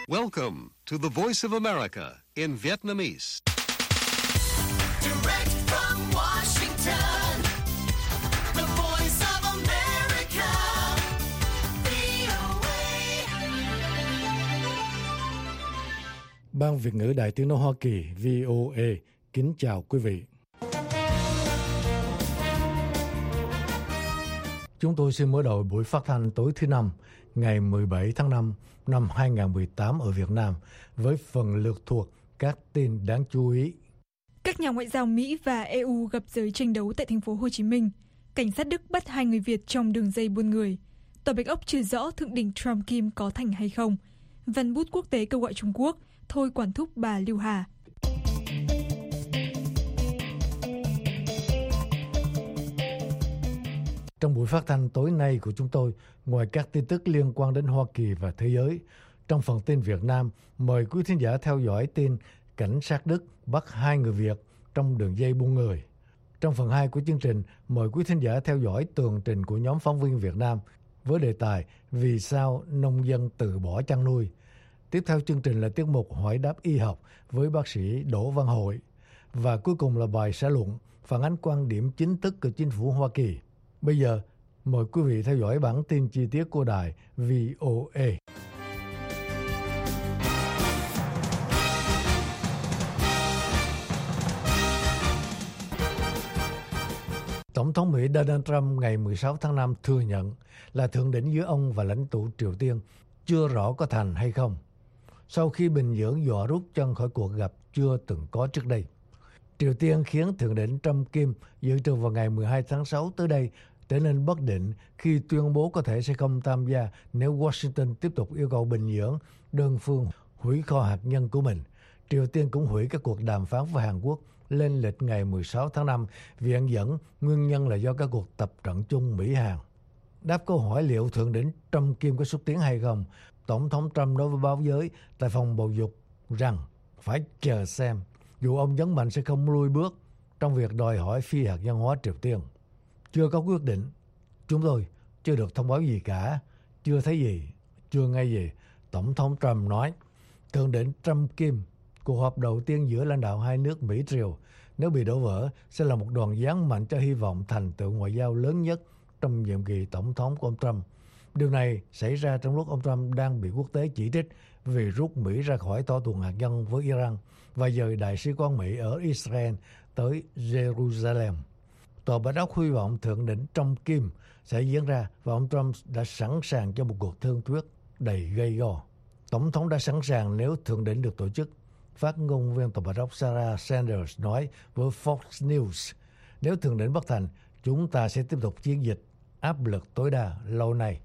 Welcome to the Voice of America in Vietnamese. Direct from Washington, the Voice of America, VOA. Ban Việt ngữ Đài Tiếng nói Hoa Kỳ VOA kính chào quý vị. Chúng tôi xin mở đầu buổi phát thanh tối thứ Năm, ngày 17 tháng 5 năm 2018 ở Việt Nam với phần lượt thuộc các tin đáng chú ý. Các nhà ngoại giao Mỹ và EU gặp giới tranh đấu tại thành phố Hồ Chí Minh. Cảnh sát Đức bắt 2 người Việt trong đường dây buôn người. Tòa Bạch Ốc chưa rõ thượng đỉnh Trump-Kim có thành hay không. Văn bút quốc tế kêu gọi Trung Quốc thôi quản thúc bà Lưu Hà. Trong buổi phát thanh tối nay của chúng tôi, ngoài các tin tức liên quan đến Hoa Kỳ và thế giới, trong phần tin Việt Nam, mời quý thính giả theo dõi tin cảnh sát Đức bắt 2 người Việt trong đường dây buôn người. Trong phần 2 của chương trình, mời quý thính giả theo dõi tường trình của nhóm phóng viên Việt Nam với đề tài Vì sao nông dân từ bỏ chăn nuôi. Tiếp theo chương trình là tiết mục Hỏi đáp y học với bác sĩ Đỗ Văn Hội. Và cuối cùng là bài xã luận phản ánh quan điểm chính thức của chính phủ Hoa Kỳ. Bây giờ, mời quý vị theo dõi bản tin chi tiết của đài VOA. Tổng thống Mỹ Donald Trump ngày 16 tháng 5 thừa nhận là thượng đỉnh giữa ông và lãnh tụ Triều Tiên chưa rõ có thành hay không, sau khi Bình Nhưỡng dọa rút chân khỏi cuộc gặp chưa từng có trước đây. Triều Tiên khiến thượng đỉnh Trump-Kim dự trù vào ngày 12 tháng 6 tới đây trở nên bất định khi tuyên bố có thể sẽ không tham gia nếu Washington tiếp tục yêu cầu Bình Nhưỡng đơn phương hủy kho hạt nhân của mình. Triều Tiên cũng hủy các cuộc đàm phán với Hàn Quốc lên lịch ngày 16 tháng 5, viện dẫn nguyên nhân là do các cuộc tập trận chung Mỹ-Hàn. Đáp câu hỏi liệu thượng đỉnh Trump-Kim có xúc tiến hay không, Tổng thống Trump nói với báo giới tại phòng bầu dục rằng phải chờ xem, dù ông nhấn mạnh sẽ không lùi bước trong việc đòi hỏi phi hạt nhân hóa Triều Tiên. Chưa có quyết định, chúng tôi chưa được thông báo gì cả, chưa thấy gì, chưa nghe gì, Tổng thống Trump nói. Thượng đỉnh Trump-Kim, cuộc họp đầu tiên giữa lãnh đạo hai nước Mỹ-Triều, nếu bị đổ vỡ, sẽ là một đòn giáng mạnh cho hy vọng thành tựu ngoại giao lớn nhất trong nhiệm kỳ tổng thống của ông Trump. Điều này xảy ra trong lúc ông Trump đang bị quốc tế chỉ trích vì rút Mỹ ra khỏi thỏa thuận hạt nhân với Iran và dời đại sứ quán Mỹ ở Israel tới Jerusalem. Tòa Bạch Ốc hy vọng thượng đỉnh Trump-Kim sẽ diễn ra và ông Trump đã sẵn sàng cho một cuộc thương thuyết đầy gay go. Tổng thống đã sẵn sàng nếu thượng đỉnh được tổ chức. Phát ngôn viên Tòa Bạch Ốc Sarah Sanders nói với Fox News, nếu thượng đỉnh bất thành, chúng ta sẽ tiếp tục chiến dịch áp lực tối đa lâu nay.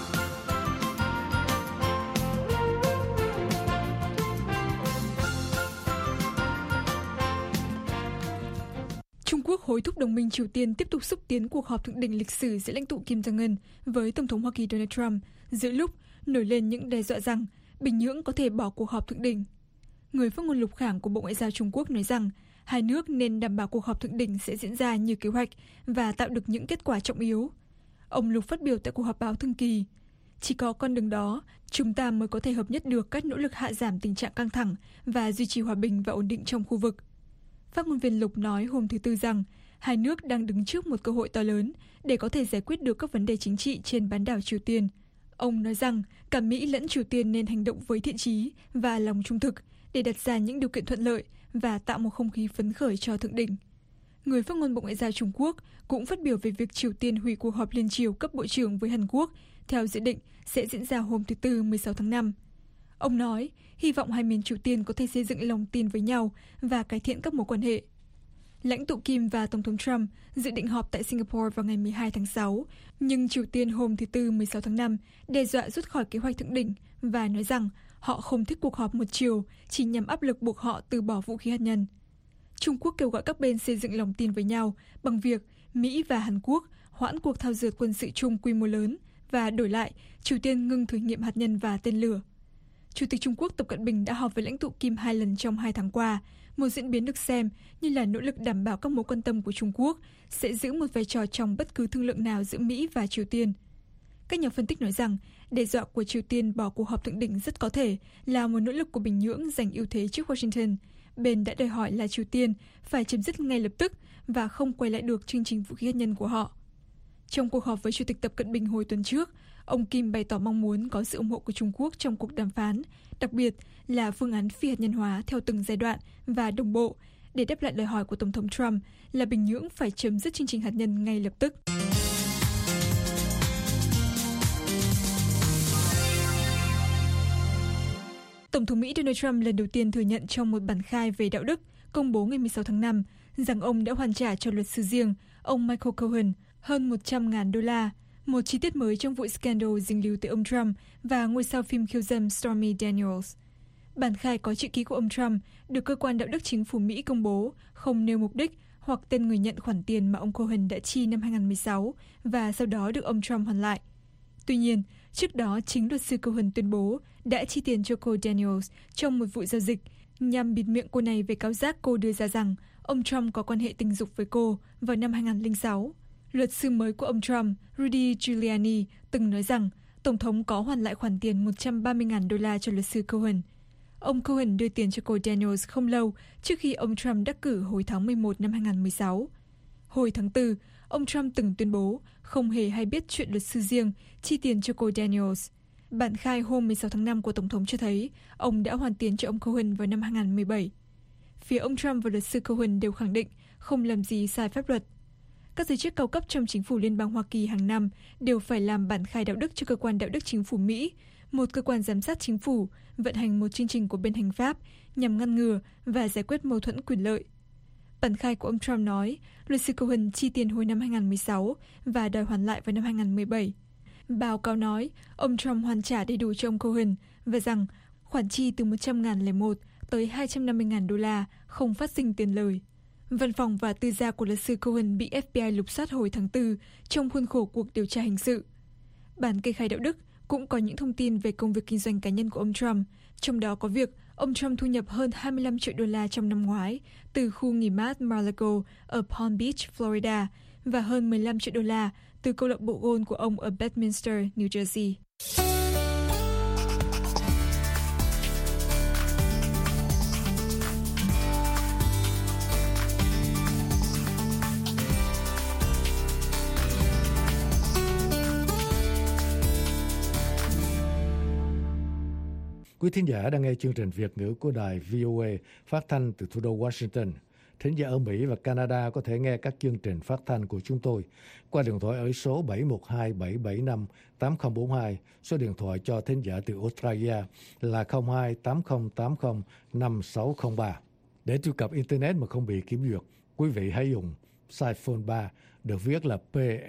Trung Quốc hối thúc đồng minh Triều Tiên tiếp tục xúc tiến cuộc họp thượng đỉnh lịch sử giữa lãnh tụ Kim Jong-un với Tổng thống Hoa Kỳ Donald Trump, giữa lúc nổi lên những đe dọa rằng Bình Nhưỡng có thể bỏ cuộc họp thượng đỉnh. Người phát ngôn Lục Khảng của Bộ Ngoại giao Trung Quốc nói rằng hai nước nên đảm bảo cuộc họp thượng đỉnh sẽ diễn ra như kế hoạch và tạo được những kết quả trọng yếu. Ông Lục phát biểu tại cuộc họp báo thường kỳ, chỉ có con đường đó, chúng ta mới có thể hợp nhất được các nỗ lực hạ giảm tình trạng căng thẳng và duy trì hòa bình và ổn định trong khu vực. Phát ngôn viên Lục nói hôm thứ Tư rằng hai nước đang đứng trước một cơ hội to lớn để có thể giải quyết được các vấn đề chính trị trên bán đảo Triều Tiên. Ông nói rằng cả Mỹ lẫn Triều Tiên nên hành động với thiện chí và lòng trung thực để đặt ra những điều kiện thuận lợi và tạo một không khí phấn khởi cho thượng đỉnh. Người phát ngôn Bộ Ngoại giao Trung Quốc cũng phát biểu về việc Triều Tiên hủy cuộc họp liên triều cấp bộ trưởng với Hàn Quốc theo dự định sẽ diễn ra hôm thứ Tư 16 tháng 5. Ông nói, hy vọng hai miền Triều Tiên có thể xây dựng lòng tin với nhau và cải thiện các mối quan hệ. Lãnh tụ Kim và Tổng thống Trump dự định họp tại Singapore vào ngày 12 tháng 6, nhưng Triều Tiên hôm thứ Tư 16 tháng 5 đe dọa rút khỏi kế hoạch thượng đỉnh và nói rằng họ không thích cuộc họp một chiều chỉ nhằm áp lực buộc họ từ bỏ vũ khí hạt nhân. Trung Quốc kêu gọi các bên xây dựng lòng tin với nhau bằng việc Mỹ và Hàn Quốc hoãn cuộc thao dượt quân sự chung quy mô lớn và đổi lại Triều Tiên ngừng thử nghiệm hạt nhân và tên lửa. Chủ tịch Trung Quốc Tập Cận Bình đã họp với lãnh tụ Kim 2 lần trong 2 tháng qua, một diễn biến được xem như là nỗ lực đảm bảo các mối quan tâm của Trung Quốc sẽ giữ một vai trò trong bất cứ thương lượng nào giữa Mỹ và Triều Tiên. Các nhà phân tích nói rằng đe dọa của Triều Tiên bỏ cuộc họp thượng đỉnh rất có thể là một nỗ lực của Bình Nhưỡng giành ưu thế trước Washington. Bên đã đòi hỏi là Triều Tiên phải chấm dứt ngay lập tức và không quay lại được chương trình vũ khí hạt nhân của họ. Trong cuộc họp với Chủ tịch Tập Cận Bình hồi tuần trước, ông Kim bày tỏ mong muốn có sự ủng hộ của Trung Quốc trong cuộc đàm phán, đặc biệt là phương án phi hạt nhân hóa theo từng giai đoạn và đồng bộ để đáp lại đòi hỏi của Tổng thống Trump là Bình Nhưỡng phải chấm dứt chương trình hạt nhân ngay lập tức. Tổng thống Mỹ Donald Trump lần đầu tiên thừa nhận trong một bản khai về đạo đức công bố ngày 16 tháng 5 rằng ông đã hoàn trả cho luật sư riêng, ông Michael Cohen, hơn $100,000, một chi tiết mới trong vụ scandal dính líu tới ông Trump và ngôi sao phim khiêu dâm Stormy Daniels. Bản khai có chữ ký của ông Trump được cơ quan đạo đức chính phủ Mỹ công bố, không nêu mục đích hoặc tên người nhận khoản tiền mà ông Cohen đã chi năm 2016 và sau đó được ông Trump hoàn lại. Tuy nhiên, trước đó chính luật sư Cohen tuyên bố đã chi tiền cho cô Daniels trong một vụ giao dịch nhằm bịt miệng cô này về cáo giác cô đưa ra rằng ông Trump có quan hệ tình dục với cô vào năm 2006. Luật sư mới của ông Trump, Rudy Giuliani, từng nói rằng Tổng thống có hoàn lại khoản tiền $130,000 cho luật sư Cohen. Ông Cohen đưa tiền cho cô Daniels không lâu trước khi ông Trump đắc cử hồi tháng 11 năm 2016. Hồi tháng 4, ông Trump từng tuyên bố không hề hay biết chuyện luật sư riêng chi tiền cho cô Daniels. Bản khai hôm 16 tháng 5 của Tổng thống cho thấy ông đã hoàn tiền cho ông Cohen vào năm 2017. Phía ông Trump và luật sư Cohen đều khẳng định không làm gì sai pháp luật. Các giới chức cao cấp trong chính phủ Liên bang Hoa Kỳ hàng năm đều phải làm bản khai đạo đức cho cơ quan đạo đức chính phủ Mỹ, một cơ quan giám sát chính phủ, vận hành một chương trình của bên hành pháp nhằm ngăn ngừa và giải quyết mâu thuẫn quyền lợi. Bản khai của ông Trump nói luật sư Cohen chi tiền hồi năm 2016 và đòi hoàn lại vào năm 2017. Báo cáo nói ông Trump hoàn trả đầy đủ cho ông Cohen và rằng khoản chi từ $100,001 tới $250,000 không phát sinh tiền lời. Văn phòng và tư gia của luật sư Cohen bị FBI lục soát hồi tháng 4 trong khuôn khổ cuộc điều tra hình sự. Bản kê khai đạo đức cũng có những thông tin về công việc kinh doanh cá nhân của ông Trump, trong đó có việc ông Trump thu nhập hơn $25 triệu trong năm ngoái từ khu nghỉ mát Mar-a-Lago ở Palm Beach, Florida và hơn $15 triệu từ câu lạc bộ golf của ông ở Bedminster, New Jersey. Quý thính giả đang nghe chương trình Việt ngữ của đài VOA phát thanh từ thủ đô Washington. Thính giả ở Mỹ và Canada có thể nghe các chương trình phát thanh của chúng tôi qua điện thoại ở số 712-775-8042, số điện thoại cho thính giả từ Australia là 02-8080-5603. Để truy cập Internet mà không bị kiểm duyệt, quý vị hãy dùng Siphon 3, được viết là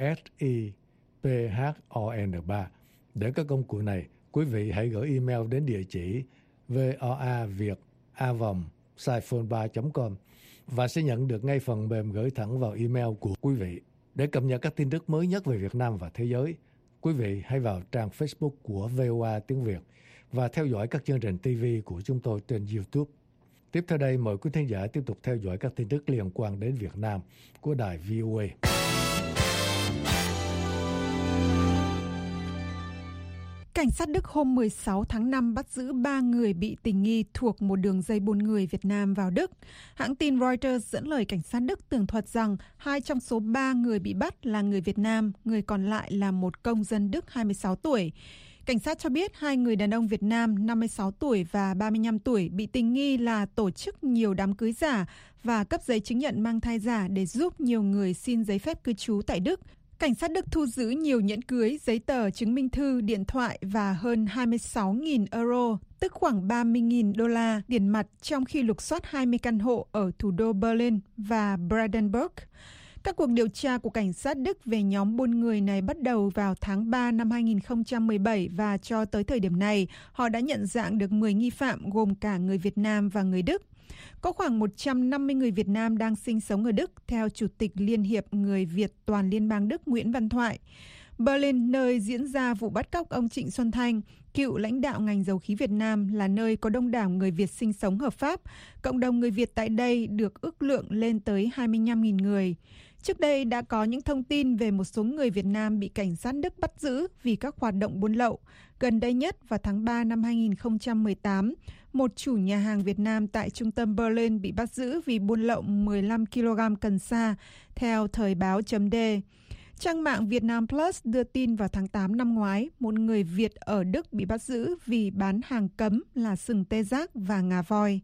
PSIPHON 3. Để các công cụ này, quý vị hãy gửi email đến địa chỉ voaviet@siphon3.com và sẽ nhận được ngay phần mềm gửi thẳng vào email của quý vị. Để cập nhật các tin tức mới nhất về Việt Nam và thế giới, quý vị hãy vào trang Facebook của VOA tiếng Việt và theo dõi các chương trình TV của chúng tôi trên YouTube. Tiếp theo đây, mời quý thính giả tiếp tục theo dõi các tin tức liên quan đến Việt Nam của đài VOA. Cảnh sát Đức hôm 16 tháng 5 bắt giữ 3 người bị tình nghi thuộc một đường dây buôn người Việt Nam vào Đức. Hãng tin Reuters dẫn lời cảnh sát Đức tường thuật rằng 2 trong số 3 người bị bắt là người Việt Nam, người còn lại là một công dân Đức 26 tuổi. Cảnh sát cho biết 2 người đàn ông Việt Nam 56 tuổi và 35 tuổi bị tình nghi là tổ chức nhiều đám cưới giả và cấp giấy chứng nhận mang thai giả để giúp nhiều người xin giấy phép cư trú tại Đức. Cảnh sát Đức thu giữ nhiều nhẫn cưới, giấy tờ, chứng minh thư, điện thoại và hơn 26.000 euro, tức khoảng $30.000 tiền mặt trong khi lục soát 20 căn hộ ở thủ đô Berlin và Brandenburg. Các cuộc điều tra của cảnh sát Đức về nhóm buôn người này bắt đầu vào tháng 3 năm 2017 và cho tới thời điểm này, họ đã nhận dạng được 10 nghi phạm gồm cả người Việt Nam và người Đức. Có khoảng 150 người Việt Nam đang sinh sống ở Đức, theo Chủ tịch Liên hiệp Người Việt Toàn Liên bang Đức Nguyễn Văn Thoại. Berlin, nơi diễn ra vụ bắt cóc ông Trịnh Xuân Thanh, cựu lãnh đạo ngành dầu khí Việt Nam, là nơi có đông đảo người Việt sinh sống hợp pháp. Cộng đồng người Việt tại đây được ước lượng lên tới 25.000 người. Trước đây đã có những thông tin về một số người Việt Nam bị cảnh sát Đức bắt giữ vì các hoạt động buôn lậu. Gần đây nhất vào tháng 3 năm 2018, một chủ nhà hàng Việt Nam tại trung tâm Berlin bị bắt giữ vì buôn lậu 15 kg cần sa, theo Thời báo.d. Trang mạng Vietnam Plus đưa tin vào tháng 8 năm ngoái, một người Việt ở Đức bị bắt giữ vì bán hàng cấm là sừng tê giác và ngà voi.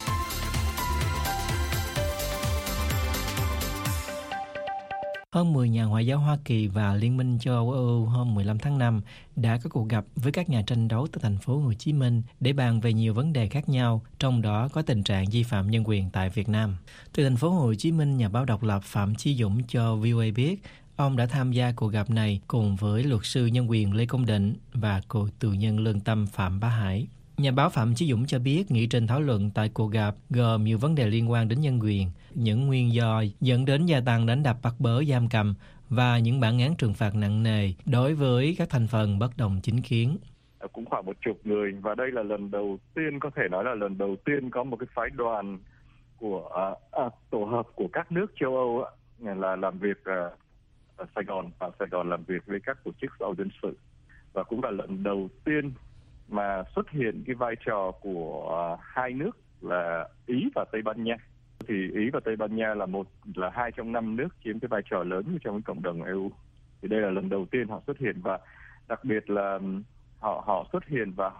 Hơn 10 nhà ngoại giao Hoa Kỳ và Liên minh châu Âu EU hôm 15 tháng 5 đã có cuộc gặp với các nhà tranh đấu tại thành phố Hồ Chí Minh để bàn về nhiều vấn đề khác nhau, trong đó có tình trạng vi phạm nhân quyền tại Việt Nam. Từ thành phố Hồ Chí Minh, nhà báo độc lập Phạm Chí Dũng cho VOA biết, ông đã tham gia cuộc gặp này cùng với luật sư nhân quyền Lê Công Định và cựu tù nhân lương tâm Phạm Bá Hải. Nhà báo Phạm Chí Dũng cho biết nghị trình thảo luận tại cuộc gặp gồm nhiều vấn đề liên quan đến nhân quyền, những nguyên do dẫn đến gia tăng đánh đập bắt bớ giam cầm và những bản án trừng phạt nặng nề đối với các thành phần bất đồng chính kiến. Cũng khoảng 10 người và đây là lần đầu tiên, có thể nói là lần đầu tiên có một cái phái đoàn của tổ hợp của các nước châu Âu là làm việc ở Sài Gòn làm việc với các tổ chức xã hội dân sự, và cũng là lần đầu tiên mà xuất hiện cái vai trò của hai nước là Ý và Tây Ban Nha. Thì Ý và Tây Ban Nha là 2 trong 5 nước chiếm cái vai trò lớn trong cái cộng đồng EU. Thì đây là lần đầu tiên họ xuất hiện, và đặc biệt là họ xuất hiện và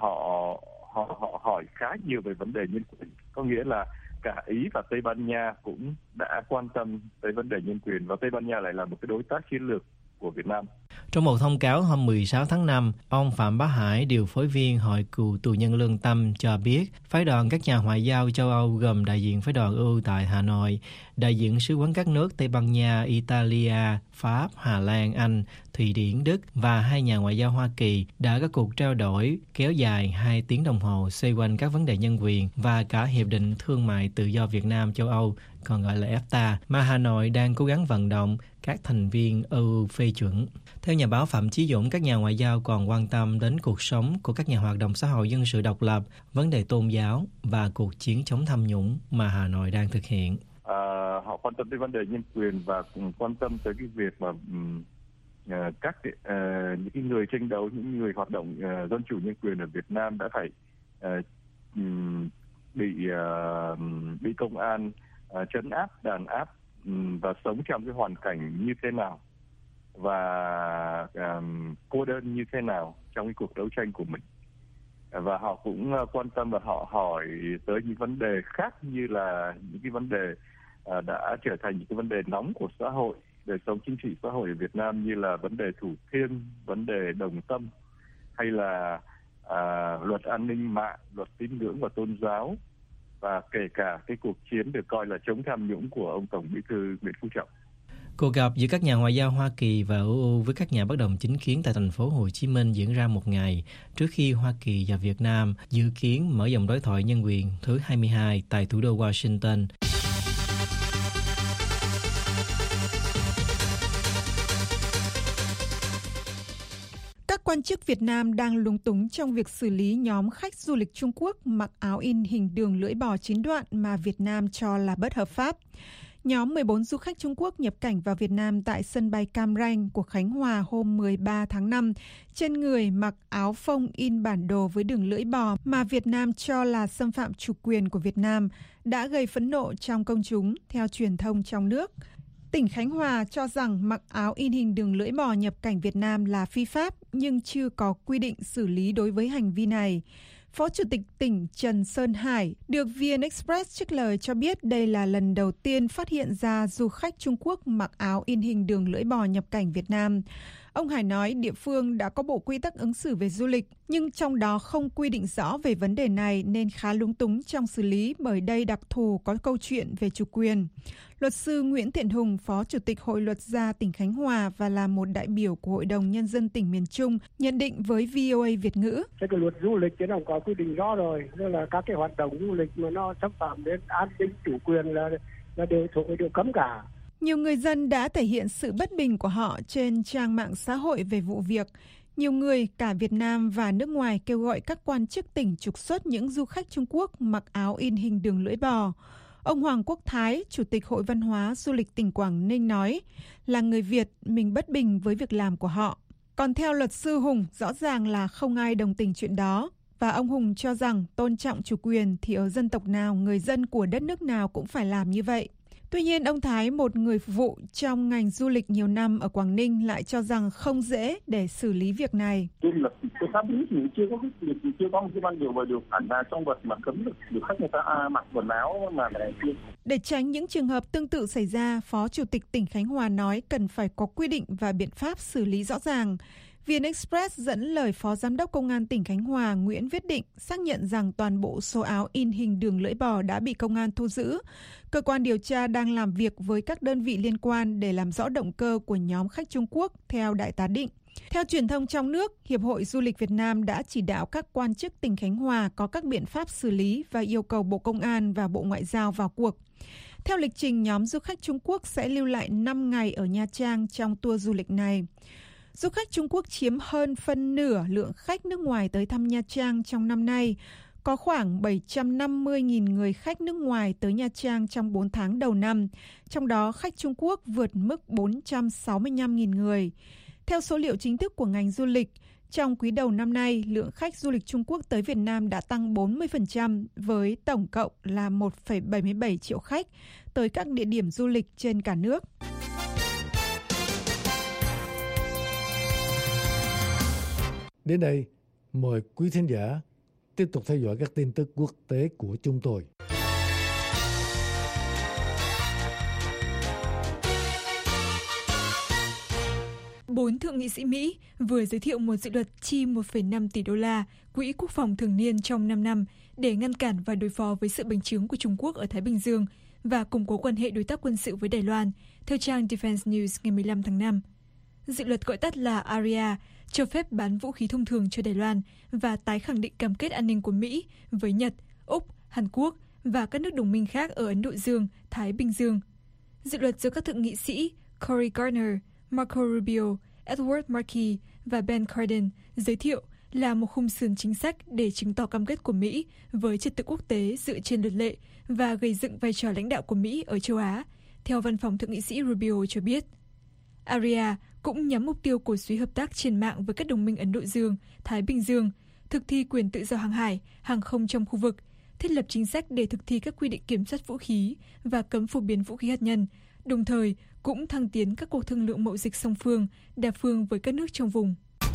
họ hỏi khá nhiều về vấn đề nhân quyền. Có nghĩa là cả Ý và Tây Ban Nha cũng đã quan tâm tới vấn đề nhân quyền, và Tây Ban Nha lại là một cái đối tác chiến lược của Việt Nam. Trong một thông cáo hôm 16 tháng 5, ông Phạm Bá Hải, điều phối viên Hội cựu tù nhân lương tâm cho biết, phái đoàn các nhà ngoại giao châu Âu gồm đại diện phái đoàn EU tại Hà Nội, đại diện sứ quán các nước Tây Ban Nha, Italia, Pháp, Hà Lan, Anh, Thụy Điển, Đức và 2 nhà ngoại giao Hoa Kỳ đã có cuộc trao đổi kéo dài 2 tiếng đồng hồ xoay quanh các vấn đề nhân quyền và cả Hiệp định Thương mại Tự do Việt Nam châu Âu, còn gọi là EFTA, mà Hà Nội đang cố gắng vận động các thành viên EU phê chuẩn. Theo nhà báo Phạm Chí Dũng, các nhà ngoại giao còn quan tâm đến cuộc sống của các nhà hoạt động xã hội dân sự độc lập, vấn đề tôn giáo và cuộc chiến chống tham nhũng mà Hà Nội đang thực hiện. Họ quan tâm tới vấn đề nhân quyền và quan tâm tới cái việc mà những cái người tranh đấu, những người hoạt động dân chủ nhân quyền ở Việt Nam đã phải bị công an trấn áp, đàn áp và sống trong cái hoàn cảnh như thế nào và cô đơn như thế nào trong cái cuộc đấu tranh của mình. Và họ cũng quan tâm và họ hỏi tới những vấn đề khác, như là những cái vấn đề đã trở thành những cái vấn đề nóng của xã hội, đời sống chính trị xã hội ở Việt Nam, như là vấn đề Thủ Thiêm, vấn đề Đồng Tâm, hay là luật an ninh mạng, luật tín ngưỡng và tôn giáo, và kể cả cái cuộc chiến được coi là chống tham nhũng của ông Tổng Bí thư Nguyễn Phú Trọng. Cuộc gặp giữa các nhà ngoại giao Hoa Kỳ và EU với các nhà bất đồng chính kiến tại thành phố Hồ Chí Minh diễn ra một ngày trước khi Hoa Kỳ và Việt Nam dự kiến mở vòng đối thoại nhân quyền thứ 22 tại thủ đô Washington. Các quan chức Việt Nam đang lúng túng trong việc xử lý nhóm khách du lịch Trung Quốc mặc áo in hình đường lưỡi bò 9 đoạn mà Việt Nam cho là bất hợp pháp. Nhóm 14 du khách Trung Quốc nhập cảnh vào Việt Nam tại sân bay Cam Ranh của Khánh Hòa hôm 13 tháng 5, trên người mặc áo phông in bản đồ với đường lưỡi bò mà Việt Nam cho là xâm phạm chủ quyền của Việt Nam, đã gây phẫn nộ trong công chúng, theo truyền thông trong nước. Tỉnh Khánh Hòa cho rằng mặc áo in hình đường lưỡi bò nhập cảnh Việt Nam là phi pháp, nhưng chưa có quy định xử lý đối với hành vi này. Phó Chủ tịch tỉnh Trần Sơn Hải được VN Express trích lời cho biết đây là lần đầu tiên phát hiện ra du khách Trung Quốc mặc áo in hình đường lưỡi bò nhập cảnh Việt Nam. Ông Hải nói địa phương đã có bộ quy tắc ứng xử về du lịch, nhưng trong đó không quy định rõ về vấn đề này nên khá lúng túng trong xử lý, bởi đây đặc thù có câu chuyện về chủ quyền. Luật sư Nguyễn Thiện Hùng, Phó Chủ tịch Hội Luật gia tỉnh Khánh Hòa và là một đại biểu của Hội đồng Nhân dân tỉnh miền Trung, nhận định với VOA Việt ngữ. Cái luật du lịch nó có quy định rõ rồi, tức là các cái hoạt động du lịch mà nó xâm phạm đến an ninh chủ quyền là đều thuộc về điều cấm cả. Nhiều người dân đã thể hiện sự bất bình của họ trên trang mạng xã hội về vụ việc. Nhiều người, cả Việt Nam và nước ngoài, kêu gọi các quan chức tỉnh trục xuất những du khách Trung Quốc mặc áo in hình đường lưỡi bò. Ông Hoàng Quốc Thái, Chủ tịch Hội Văn hóa Du lịch tỉnh Quảng Ninh nói, là người Việt, mình bất bình với việc làm của họ. Còn theo luật sư Hùng, rõ ràng là không ai đồng tình chuyện đó. Và ông Hùng cho rằng tôn trọng chủ quyền thì ở dân tộc nào, người dân của đất nước nào cũng phải làm như vậy. Tuy nhiên, ông Thái, một người phục vụ trong ngành du lịch nhiều năm ở Quảng Ninh, lại cho rằng không dễ để xử lý việc này. Trên luật cái pháp lý thì chưa có một cái văn điều khoản nào trong luật mà cấm được khách người ta mặc quần áo mà này kia. Để tránh những trường hợp tương tự xảy ra, Phó Chủ tịch tỉnh Khánh Hòa nói cần phải có quy định và biện pháp xử lý rõ ràng. VN Express dẫn lời Phó Giám đốc Công an tỉnh Khánh Hòa Nguyễn Viết Định xác nhận rằng toàn bộ số áo in hình đường lưỡi bò đã bị công an thu giữ. Cơ quan điều tra đang làm việc với các đơn vị liên quan để làm rõ động cơ của nhóm khách Trung Quốc, theo Đại tá Định. Theo truyền thông trong nước, Hiệp hội Du lịch Việt Nam đã chỉ đạo các quan chức tỉnh Khánh Hòa có các biện pháp xử lý và yêu cầu Bộ Công an và Bộ Ngoại giao vào cuộc. Theo lịch trình, nhóm du khách Trung Quốc sẽ lưu lại 5 ngày ở Nha Trang trong tour du lịch này. Du khách Trung Quốc chiếm hơn phân nửa lượng khách nước ngoài tới thăm Nha Trang trong năm nay. Có khoảng 750.000 người khách nước ngoài tới Nha Trang trong 4 tháng đầu năm, trong đó khách Trung Quốc vượt mức 465.000 người. Theo số liệu chính thức của ngành du lịch, trong quý đầu năm nay, lượng khách du lịch Trung Quốc tới Việt Nam đã tăng 40% với tổng cộng là 1,77 triệu khách tới các địa điểm du lịch trên cả nước. Đến đây, mời quý thính giả tiếp tục theo dõi các tin tức quốc tế của chúng tôi. Bốn thượng nghị sĩ Mỹ vừa giới thiệu một dự luật chi 1,5 tỷ đô la quỹ quốc phòng thường niên trong 5 năm để ngăn cản và đối phó với sự bành trướng của Trung Quốc ở Thái Bình Dương và củng cố quan hệ đối tác quân sự với Đài Loan, theo trang Defense News ngày 15 tháng 5. Dự luật gọi tắt là ARIA cho phép bán vũ khí thông thường cho Đài Loan và tái khẳng định cam kết an ninh của Mỹ với Nhật, Úc, Hàn Quốc và các nước đồng minh khác ở Ấn Độ Dương, Thái Bình Dương. Dự luật do các thượng nghị sĩ Cory Gardner, Marco Rubio, Edward Markey và Ben Cardin giới thiệu là một khung sườn chính sách để chứng tỏ cam kết của Mỹ với trật tự quốc tế dựa trên luật lệ và gây dựng vai trò lãnh đạo của Mỹ ở châu Á, theo văn phòng thượng nghị sĩ Rubio cho biết. ARIA cũng nhắm mục tiêu cổ suý hợp tác trên mạng với các đồng minh Ấn Độ Dương, Thái Bình Dương, thực thi quyền tự do hàng hải, hàng không trong khu vực, thiết lập chính sách để thực thi các quy định kiểm soát vũ khí và cấm phổ biến vũ khí hạt nhân, đồng thời cũng thăng tiến các cuộc thương lượng mậu dịch song phương, đa phương với các nước trong vùng.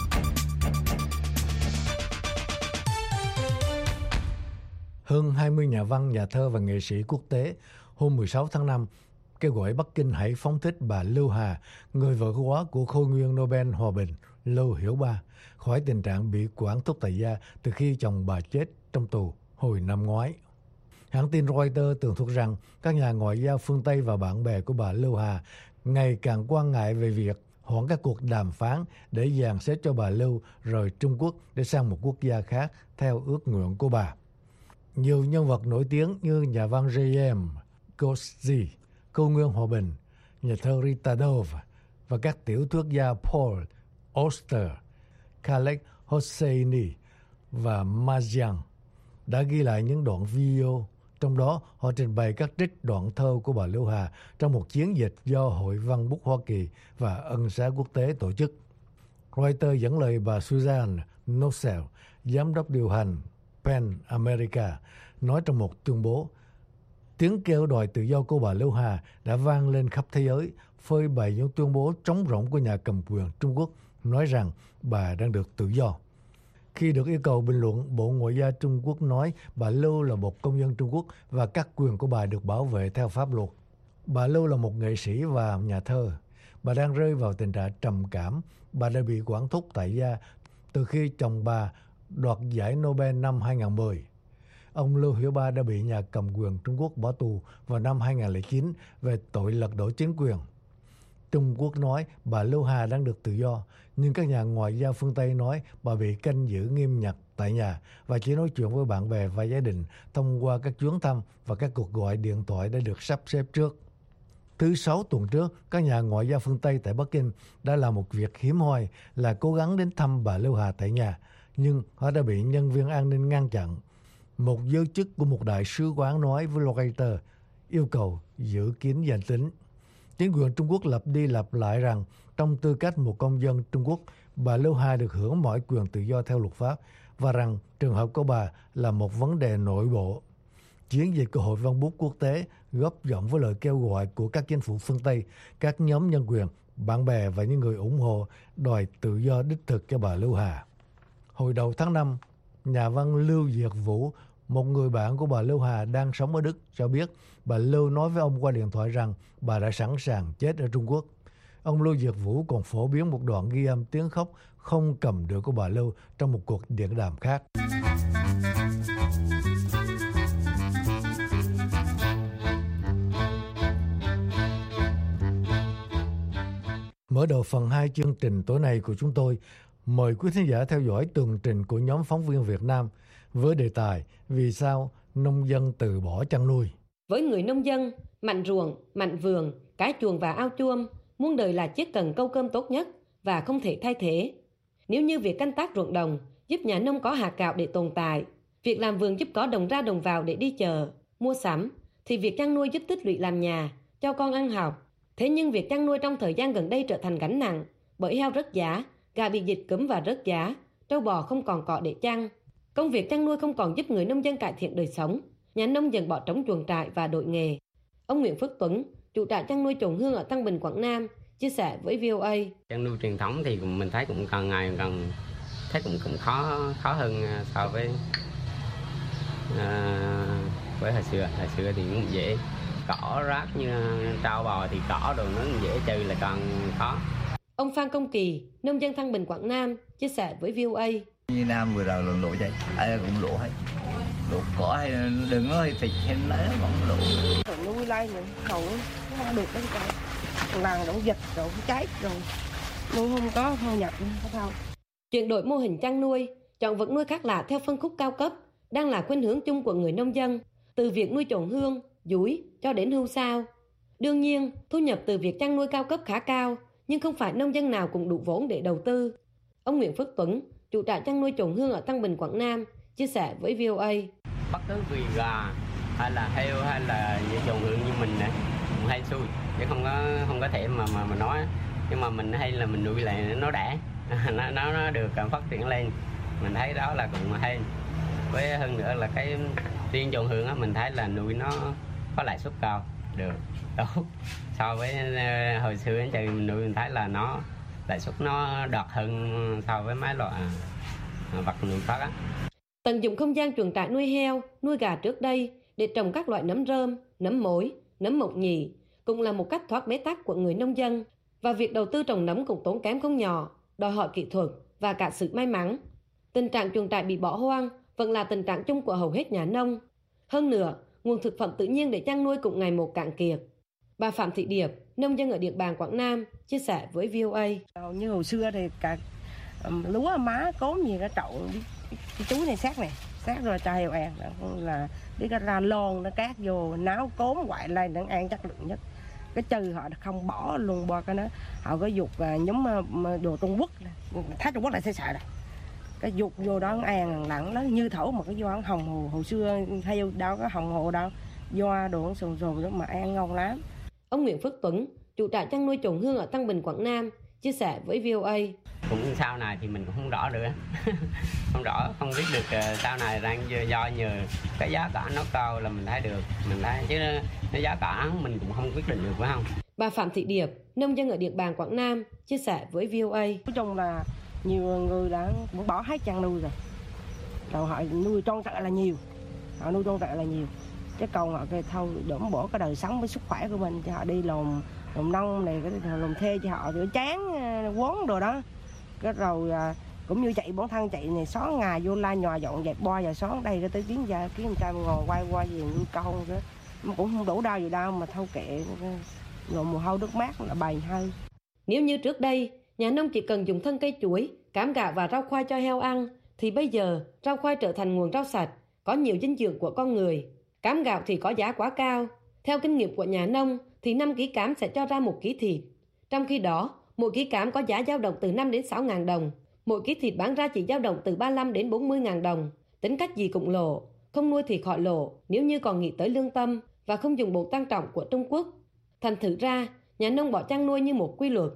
Hơn 20 nhà văn, nhà thơ và nghệ sĩ quốc tế hôm 16 tháng 5 kêu gọi Bắc Kinh hãy phóng thích bà Lưu Hà, người vợ quá của khôi nguyên Nobel Hòa bình Lưu Hiểu Ba, khỏi tình trạng bị quản thúc tại gia từ khi chồng bà chết trong tù hồi năm ngoái. Hãng tin Reuters tường thuật rằng các nhà ngoại giao phương Tây và bạn bè của bà Lưu Hà ngày càng quan ngại về việc hoãn các cuộc đàm phán để dàn xếp cho bà Lưu rời Trung Quốc để sang một quốc gia khác theo ước nguyện của bà. Nhiều nhân vật nổi tiếng như nhà văn J.M. Coetzee, khôi nguyên Hòa bình, nhà thơ Rita Dove và các tiểu thuyết gia Paul Auster, Khaled Hosseini và Majian đã ghi lại những đoạn video, trong đó họ trình bày các trích đoạn thơ của bà Lưu Hà trong một chiến dịch do Hội Văn bút Hoa Kỳ và Ân xá quốc tế tổ chức. Reuters dẫn lời bà Susan Nossel, giám đốc điều hành PEN America, nói trong một tuyên bố: tiếng kêu đòi tự do của bà Lưu Hà đã vang lên khắp thế giới, phơi bày những tuyên bố trống rỗng của nhà cầm quyền Trung Quốc nói rằng bà đang được tự do. Khi được yêu cầu bình luận, Bộ Ngoại giao Trung Quốc nói bà Lưu là một công dân Trung Quốc và các quyền của bà được bảo vệ theo pháp luật. Bà Lưu là một nghệ sĩ và nhà thơ. Bà đang rơi vào tình trạng trầm cảm. Bà đã bị quản thúc tại gia từ khi chồng bà đoạt giải Nobel năm 2010. Ông Lưu Hiểu Ba đã bị nhà cầm quyền Trung Quốc bỏ tù vào năm 2009 về tội lật đổ chính quyền. Trung Quốc nói bà Lưu Hà đang được tự do, nhưng các nhà ngoại giao phương Tây nói bà bị canh giữ nghiêm ngặt tại nhà và chỉ nói chuyện với bạn bè và gia đình thông qua các chuyến thăm và các cuộc gọi điện thoại đã được sắp xếp trước. Thứ Sáu tuần trước, các nhà ngoại giao phương Tây tại Bắc Kinh đã làm một việc hiếm hoi là cố gắng đến thăm bà Lưu Hà tại nhà, nhưng họ đã bị nhân viên an ninh ngăn chặn. Một giới chức của một đại sứ quán nói với Reuters yêu cầu giữ kín danh tính. Chính quyền Trung Quốc lặp đi lặp lại rằng trong tư cách một công dân Trung Quốc, bà Lưu Hà được hưởng mọi quyền tự do theo luật pháp và rằng trường hợp của bà là một vấn đề nội bộ. Chiến dịch của Hội Văn bút Quốc tế góp giọng với lời kêu gọi của các chính phủ phương Tây, các nhóm nhân quyền, bạn bè và những người ủng hộ đòi tự do đích thực cho bà Lưu Hà. Hồi đầu tháng 5, nhà văn Lưu Diệt Vũ, một người bạn của bà Lưu Hà đang sống ở Đức, cho biết bà Lưu nói với ông qua điện thoại rằng bà đã sẵn sàng chết ở Trung Quốc. Ông Lưu Diệt Vũ còn phổ biến một đoạn ghi âm tiếng khóc không cầm được của bà Lưu trong một cuộc điện đàm khác. Mở đầu phần 2 chương trình tối nay của chúng tôi, mời quý thính giả theo dõi tường trình của nhóm phóng viên Việt Nam với đề tài Vì sao nông dân từ bỏ chăn nuôi. Với người nông dân, mảnh ruộng, mảnh vườn, cái chuồng và ao chuông, muôn đời là chiếc cần câu cơm tốt nhất và không thể thay thế. Nếu như việc canh tác ruộng đồng giúp nhà nông có hạt gạo để tồn tại, việc làm vườn giúp có đồng ra đồng vào để đi chợ, mua sắm, thì việc chăn nuôi giúp tích lũy làm nhà, cho con ăn học. Thế nhưng việc chăn nuôi trong thời gian gần đây trở thành gánh nặng, bởi heo rớt giá, gà bị dịch cúm và rớt giá, trâu bò không còn cỏ để chăn. Công việc chăn nuôi không còn giúp người nông dân cải thiện đời sống, nhà nông dần bỏ trống chuồng trại và đổi nghề. Ông Nguyễn Phước Tuấn, chủ trại chăn nuôi Trồn Hương ở Tăng Bình, Quảng Nam, chia sẻ với VOA. Chăn nuôi truyền thống thì mình thấy cũng càng ngày càng thấy cũng khó hơn so với hồi xưa. Hồi xưa thì cũng dễ, cỏ rác như trâu bò thì cỏ đồ nó dễ trừ, là càng khó. Ông Phan Công Kỳ, nông dân Thăng Bình, Quảng Nam, chia sẻ với VOA. Như Nam vừa rồi lộ vậy, ai cũng lộ hết, lộ cỏ hay đừng nói thịt hay nấy vẫn lộ. Nuôi lai nữa, hậu không được cái cây, làng đổ dịch rồi cháy rồi, nuôi không có thu nhập không sao. Chuyển đổi mô hình chăn nuôi, chọn vật nuôi khác lạ theo phân khúc cao cấp đang là khuynh hướng chung của người nông dân, từ việc nuôi trồn hương, dúi cho đến hươu sao. Đương nhiên, thu nhập từ việc chăn nuôi cao cấp khá cao, nhưng không phải nông dân nào cũng đủ vốn để đầu tư. Ông Nguyễn Phước Tuấn, chủ trại chăn nuôi trồn hương ở Tăng Bình, Quảng Nam, chia sẻ với VOA. Bất cứ vì gà hay là heo hay là trồn hương như mình này, cũng hay xui, chứ không có thể mà nói. Nhưng mà mình hay là mình nuôi lại nó đẻ, nó được phát triển lên, mình thấy đó là cũng hay. Với hơn nữa là cái riêng trồn hương á, mình thấy là nuôi nó có lãi suất cao, được tốt so với hồi xưa đến trời mình nuôi, mình thấy là nó lãi suất nó đọt hơn so với mấy loại vật nuôi khác á. Tận dụng không gian chuồng trại nuôi heo, nuôi gà trước đây để trồng các loại nấm rơm, nấm mối, nấm mộc nhì cũng là một cách thoát bế tắc của người nông dân. Và việc đầu tư trồng nấm cũng tốn kém không nhỏ, đòi hỏi kỹ thuật và cả sự may mắn. Tình trạng chuồng trại bị bỏ hoang vẫn là tình trạng chung của hầu hết nhà nông. Hơn nữa, nguồn thực phẩm tự nhiên để chăn nuôi cũng ngày một cạn kiệt. Bà Phạm Thị Điệp, nông dân ở Điện Bàn, Quảng Nam, chia sẻ với VOA. Như hồi xưa thì cả lúa má cốm gì cả trậu cái túi này xác rồi cho heo ăn, là đi ra lon nó cát vô náo cốm quậy lên nó ăn chất lượng nhất. Cái trừ họ không bỏ luôn qua cái nó, họ có dục nhóm đồ Trung Quốc, thấy Trung Quốc lại sẽ sợ rồi. Cái dục vô đó ăn lặng nó như thổ một cái do hồng hồ, hồi xưa heo đâu có hồng hồ đâu, do đồ sồn đó mà ăn ngon lắm. Ông Nguyễn Phước Tuấn, chủ trại chăn nuôi trồn hương ở Tăng Bình, Quảng Nam, chia sẻ với VOA. Cũng sau này thì mình cũng không rõ nữa, không biết được sau này đang do nhờ cái giá cả nó cao là mình thấy được, mình thấy chứ nó giá cả mình cũng không quyết định được, phải không? Bà Phạm Thị Điệp, nông dân ở Điện Bàn, Quảng Nam, chia sẻ với VOA. Nói chung là nhiều người đã bỏ hết chăn nuôi rồi họ nuôi trôn trại là nhiều, chứ còn họ cái thôi đổ bỏ cái đời sống với sức khỏe của mình, cho họ đi làm nông này, cái làm thuê cho họ rồi chán quán rồi đó, cái rồi cũng như chạy bản thân chạy này xóa ngày vô la nhòa dọn dẹp bo và xóa đây cái tới tiếng giờ cái 100 ngồi quay qua gì nuôi câu đó cũng không đủ đau gì đâu mà thâu kệ rồi mùa hôi nước mát là bày hơi. Nếu như trước đây nhà nông chỉ cần dùng thân cây chuối, cám gạo và rau khoai cho heo ăn, thì bây giờ rau khoai trở thành nguồn rau sạch, có nhiều dinh dưỡng của con người. Cám gạo thì có giá quá cao. Theo kinh nghiệm của nhà nông thì 5 kg cám sẽ cho ra 1 kg thịt. Trong khi đó, mỗi kg cám có giá dao động từ 5 đến 6.000 đồng. Mỗi kg thịt bán ra chỉ dao động từ 35 đến 40.000 đồng. Tính cách gì cũng lộ, không nuôi thì khỏi lộ. Nếu như còn nghĩ tới lương tâm và không dùng bột tăng trọng của Trung Quốc. Thành thử ra, nhà nông bỏ chăn nuôi như một quy luật.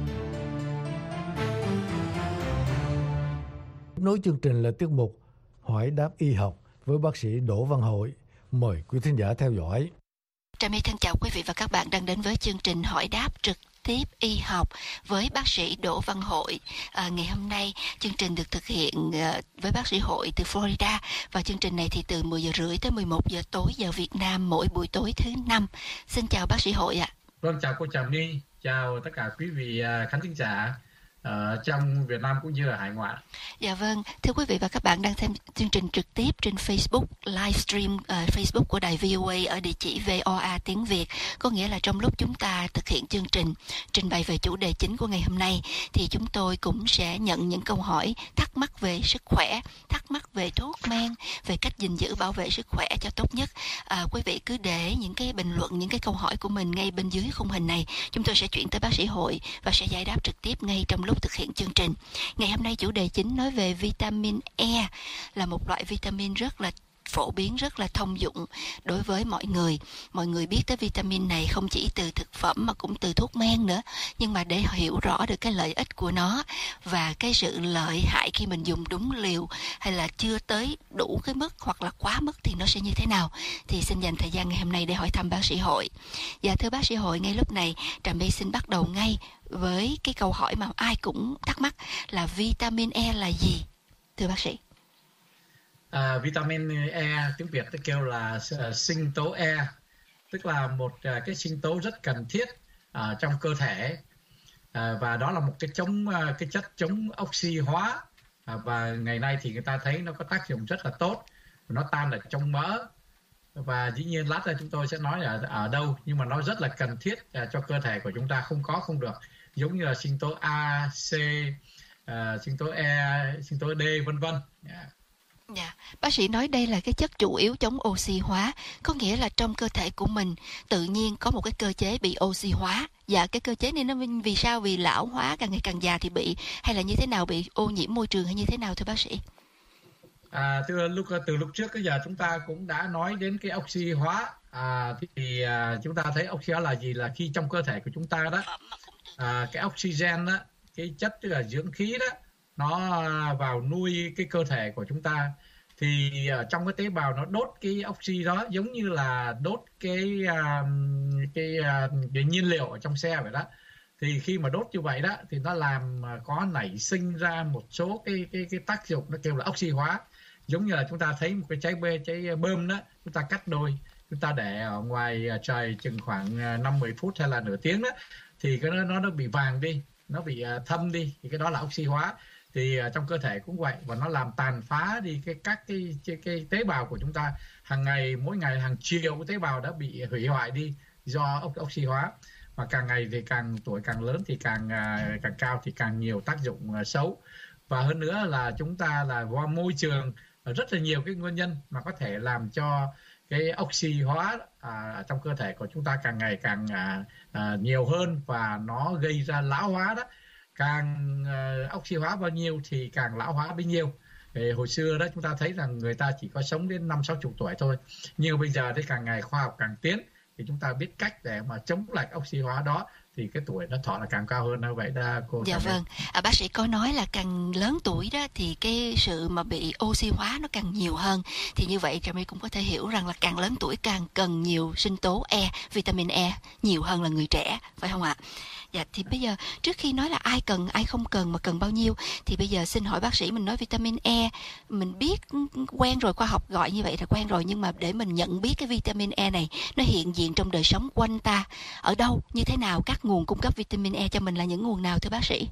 Nối chương trình là tiết mục Hỏi đáp y học với bác sĩ Đỗ Văn Hội. Mời quý thính giả theo dõi. Trà My thân chào quý vị và các bạn đang đến với chương trình Hỏi đáp trực tiếp y học với bác sĩ Đỗ Văn Hội. Ngày hôm nay chương trình được thực hiện với bác sĩ Hội từ Florida, và chương trình này thì từ 10 giờ rưỡi tới 11 giờ tối giờ Việt Nam mỗi buổi tối thứ 5. Xin chào bác sĩ Hội ạ. Vâng, chào cô Trà My, chào tất cả quý vị khán thính giả trong Việt Nam cũng như là hải ngoại. Dạ vâng, thưa quý vị và các bạn đang xem chương trình trực tiếp trên Facebook, livestream Facebook của đài VOA ở địa chỉ VOA tiếng Việt. Có nghĩa là trong lúc chúng ta thực hiện chương trình trình bày về chủ đề chính của ngày hôm nay, thì chúng tôi cũng sẽ nhận những câu hỏi thắc mắc về sức khỏe, thắc mắc về thuốc men, về cách gìn giữ bảo vệ sức khỏe cho tốt nhất. Quý vị cứ để những cái bình luận, những cái câu hỏi của mình ngay bên dưới khung hình này, chúng tôi sẽ chuyển tới bác sĩ Hội và sẽ giải đáp trực tiếp ngay trong lúc thực hiện chương trình. Ngày hôm nay chủ đề chính nói về vitamin E, là một loại vitamin rất là phổ biến, rất là thông dụng đối với mọi người. Mọi người biết tới vitamin này không chỉ từ thực phẩm mà cũng từ thuốc men nữa. Nhưng mà để hiểu rõ được cái lợi ích của nó và cái sự lợi hại khi mình dùng đúng liều hay là chưa tới đủ cái mức hoặc là quá mức thì nó sẽ như thế nào, thì xin dành thời gian ngày hôm nay để hỏi thăm bác sĩ Hội. Dạ thưa bác sĩ Hội, ngay lúc này Trà My xin bắt đầu ngay với cái câu hỏi mà ai cũng thắc mắc là vitamin E là gì, thưa bác sĩ? Vitamin E tiếng Việt nó kêu là sinh tố E, tức là một cái sinh tố rất cần thiết trong cơ thể, và đó là một cái chất chống oxy hóa, và ngày nay thì người ta thấy nó có tác dụng rất là tốt, nó tan ở trong mỡ, và dĩ nhiên lát nữa chúng tôi sẽ nói ở đâu, nhưng mà nó rất là cần thiết cho cơ thể của chúng ta, không được, giống như là sinh tố A, C, sinh tố E, sinh tố D, vân vân. Dạ, bác sĩ nói đây là cái chất chủ yếu chống oxy hóa, có nghĩa là trong cơ thể của mình tự nhiên có một cái cơ chế bị oxy hóa. Dạ, cái cơ chế này nó vì sao? Vì lão hóa, càng ngày càng già thì bị, hay là như thế nào, bị ô nhiễm môi trường hay như thế nào thưa bác sĩ? Từ lúc trước tới giờ chúng ta cũng đã nói đến cái oxy hóa. Chúng ta thấy oxy hóa là gì? Là khi trong cơ thể của chúng ta đó, cái oxygen đó, cái chất tức là dưỡng khí đó, nó vào nuôi cái cơ thể của chúng ta, thì trong cái tế bào nó đốt cái oxy đó giống như là đốt cái nhiên liệu ở trong xe vậy đó. Thì khi mà đốt như vậy đó thì nó làm có nảy sinh ra một số cái tác dụng nó kêu là oxy hóa. Giống như là chúng ta thấy một cái trái bơm đó, chúng ta cắt đôi, chúng ta để ở ngoài trời chừng khoảng 5-10 phút hay là nửa tiếng đó, thì cái nó bị vàng đi, nó bị thâm đi, thì cái đó là oxy hóa. Thì trong cơ thể cũng vậy, và nó làm tàn phá đi các cái tế bào của chúng ta. Hàng ngày, mỗi ngày hàng triệu cái tế bào đã bị hủy hoại đi do oxy hóa. Mà càng ngày thì tuổi càng lớn thì càng cao thì càng nhiều tác dụng xấu. Và hơn nữa là chúng ta là qua môi trường, rất là nhiều cái nguyên nhân mà có thể làm cho cái oxy hóa trong cơ thể của chúng ta càng ngày càng nhiều hơn, và nó gây ra lão hóa đó. Càng oxy hóa bao nhiêu thì càng lão hóa bấy nhiêu. Thì hồi xưa đó chúng ta thấy rằng người ta chỉ có sống đến 50-60 tuổi thôi, nhưng bây giờ thì càng ngày khoa học càng tiến, thì chúng ta biết cách để mà chống lại oxy hóa đó, thì cái tuổi nó thọ là càng cao hơn. Như vậy đó cô. Dạ vâng, bác sĩ có nói là càng lớn tuổi đó thì cái sự mà bị oxy hóa nó càng nhiều hơn, thì như vậy Trà My cũng có thể hiểu rằng là càng lớn tuổi càng cần nhiều sinh tố E, vitamin E nhiều hơn là người trẻ, phải không ạ? Dạ, thì bây giờ trước khi nói là ai cần, ai không cần mà cần bao nhiêu, thì bây giờ xin hỏi bác sĩ, mình nói vitamin E, mình biết quen rồi, khoa học gọi như vậy là quen rồi, nhưng mà để mình nhận biết cái vitamin E này nó hiện diện trong đời sống quanh ta ở đâu, như thế nào, các nguồn cung cấp vitamin E cho mình là những nguồn nào thưa bác sĩ?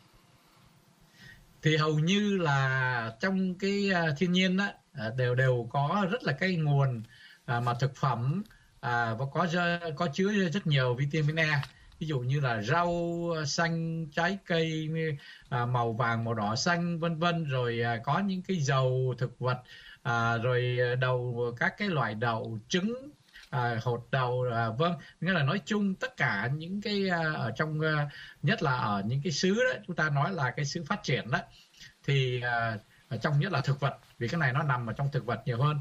Thì hầu như là trong cái thiên nhiên đó, đều có rất là cái nguồn mà thực phẩm và có chứa rất nhiều vitamin E. Ví dụ như là rau xanh, trái cây màu vàng, màu đỏ, xanh, vân vân, rồi có những cái dầu thực vật, rồi các cái loại đậu, trứng, hột đậu, vâng, nghĩa là nói chung tất cả những cái ở trong, nhất là ở những cái xứ đó, chúng ta nói là cái xứ phát triển đó, thì ở trong nhất là thực vật, vì cái này nó nằm ở trong thực vật nhiều hơn.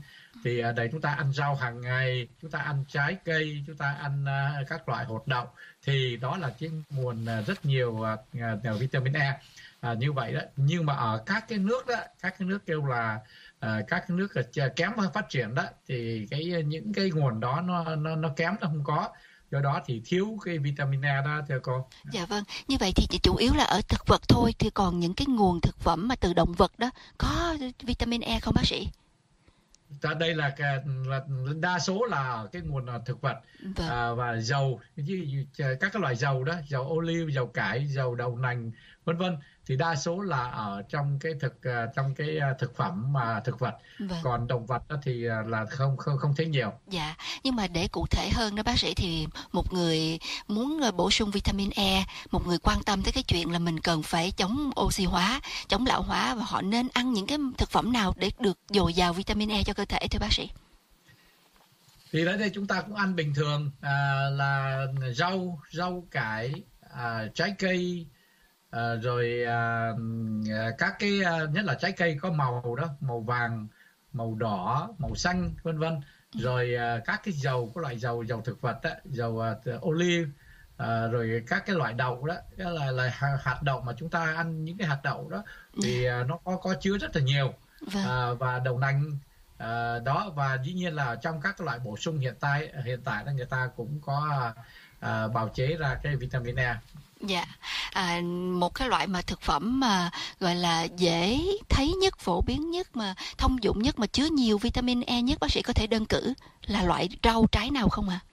Thì để chúng ta ăn rau hàng ngày, chúng ta ăn trái cây, chúng ta ăn các loại hột đậu, thì đó là cái nguồn rất nhiều vitamin E. Như vậy đó. Nhưng mà ở các cái nước đó, các cái nước kêu là các cái nước kém phát triển đó, thì những cái nguồn đó nó kém, nó không có. Do đó thì thiếu cái vitamin E đó thưa cô. Dạ vâng, như vậy thì chỉ chủ yếu là ở thực vật thôi, thì còn những cái nguồn thực phẩm mà từ động vật đó có vitamin E không bác sĩ? Đây là đa số là cái nguồn thực vật. Và dầu, các cái loại dầu đó, dầu ô liu, dầu cải, dầu đậu nành, vân vân, thì đa số là ở trong cái thực phẩm mà thực vật. Còn động vật đó thì là không thấy nhiều. Dạ, nhưng mà để cụ thể hơn đó bác sĩ, thì một người muốn bổ sung vitamin E, một người quan tâm tới cái chuyện là mình cần phải chống oxy hóa, chống lão hóa, và họ nên ăn những cái thực phẩm nào để được dồi dào vitamin E cho cơ thể thưa bác sĩ? Thì ở đây chúng ta cũng ăn bình thường, là rau cải, trái cây, rồi các cái nhất là trái cây có màu đó, màu vàng, màu đỏ, màu xanh, vân vân. Rồi các cái dầu, các loại dầu thực vật đó, dầu ô liu, rồi các cái loại đậu đó, là hạt đậu mà chúng ta ăn những cái hạt đậu đó thì nó có chứa rất là nhiều. Và đậu nành đó, và dĩ nhiên là trong các loại bổ sung hiện tại đó, người ta cũng có bào chế ra cái vitamin E. Dạ, một cái loại mà thực phẩm mà gọi là dễ thấy nhất, phổ biến nhất, mà thông dụng nhất, mà chứa nhiều vitamin E nhất, bác sĩ có thể đơn cử là loại rau trái nào không ạ?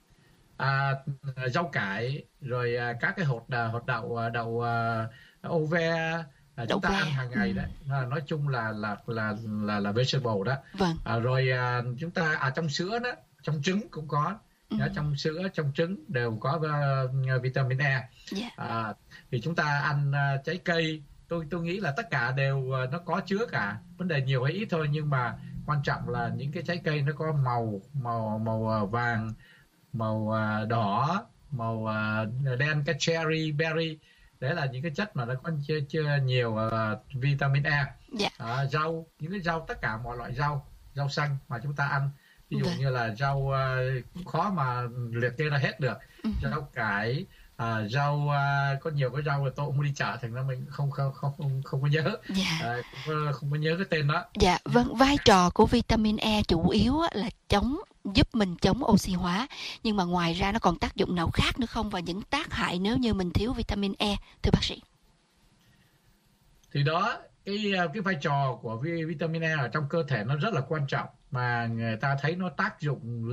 Rau cải, rồi các cái hột đậu ô ve, chúng ta ăn hàng ngày đó, nói chung là vegetable đó. Rồi chúng ta trong sữa đó, trong trứng cũng có. Trong sữa, trong trứng đều có vitamin E. Thì chúng ta ăn trái cây, tôi nghĩ là tất cả đều nó có chứa cả, vấn đề nhiều hay ít thôi, nhưng mà quan trọng là những cái trái cây nó có màu vàng, màu đỏ, màu đen, cái cherry, berry, đấy là những cái chất mà nó có chứa nhiều vitamin E. Rau, những cái rau, tất cả mọi loại rau xanh mà chúng ta ăn, ví dụ như là rau cũng khó mà liệt kê ra hết được. Rau cải, rau có nhiều cái rau mà tôi cũng đi chợ, thành ra mình không có nhớ, không có nhớ cái tên đó. Dạ vâng, vai trò của vitamin E chủ yếu là giúp mình chống oxy hóa, nhưng mà ngoài ra nó còn tác dụng nào khác nữa không, và những tác hại nếu như mình thiếu vitamin E thưa bác sĩ? Thì đó, cái vai trò của vitamin E ở trong cơ thể nó rất là quan trọng, mà người ta thấy nó tác dụng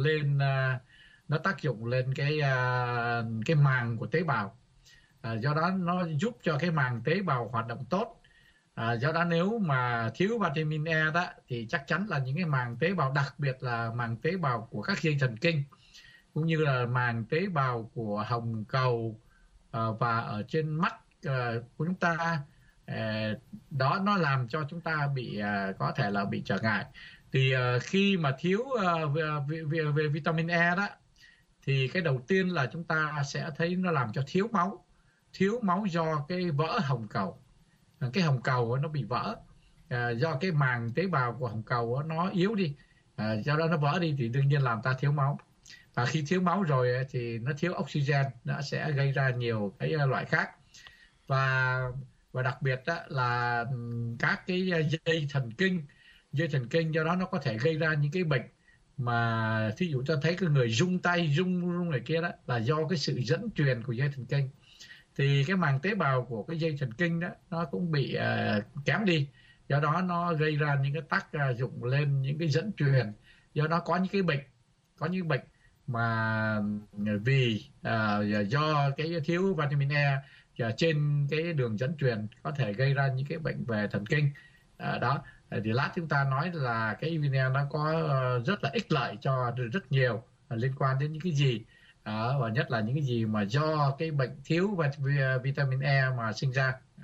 lên cái màng của tế bào. Do đó nó giúp cho cái màng tế bào hoạt động tốt. Do đó nếu mà thiếu vitamin E đó thì chắc chắn là những cái màng tế bào, đặc biệt là màng tế bào của các dây thần kinh, cũng như là màng tế bào của hồng cầu và ở trên mắt của chúng ta, đó nó làm cho chúng ta có thể là bị trở ngại. Thì khi mà thiếu về vitamin E đó, thì cái đầu tiên là chúng ta sẽ thấy nó làm cho thiếu máu do cái vỡ hồng cầu. Cái hồng cầu nó bị vỡ do cái màng tế bào của hồng cầu nó yếu đi, do đó nó vỡ đi thì đương nhiên làm ta thiếu máu. Và khi thiếu máu rồi thì nó thiếu oxygen, nó sẽ gây ra nhiều cái loại khác. Và đặc biệt đó là các cái dây thần kinh, do đó nó có thể gây ra những cái bệnh mà thí dụ cho thấy cái người rung tay, rung này kia đó, là do cái sự dẫn truyền của dây thần kinh. Thì cái màng tế bào của cái dây thần kinh đó nó cũng bị kém đi, do đó nó gây ra những cái tác dụng lên những cái dẫn truyền. Do đó có những bệnh mà vì do cái thiếu vitamin E trên cái đường dẫn truyền có thể gây ra những cái bệnh về thần kinh đó. Thì lát chúng ta nói là cái vitamin E nó có rất là ích lợi cho rất nhiều, liên quan đến những cái gì, và nhất là những cái gì mà do cái bệnh thiếu vitamin E mà sinh ra.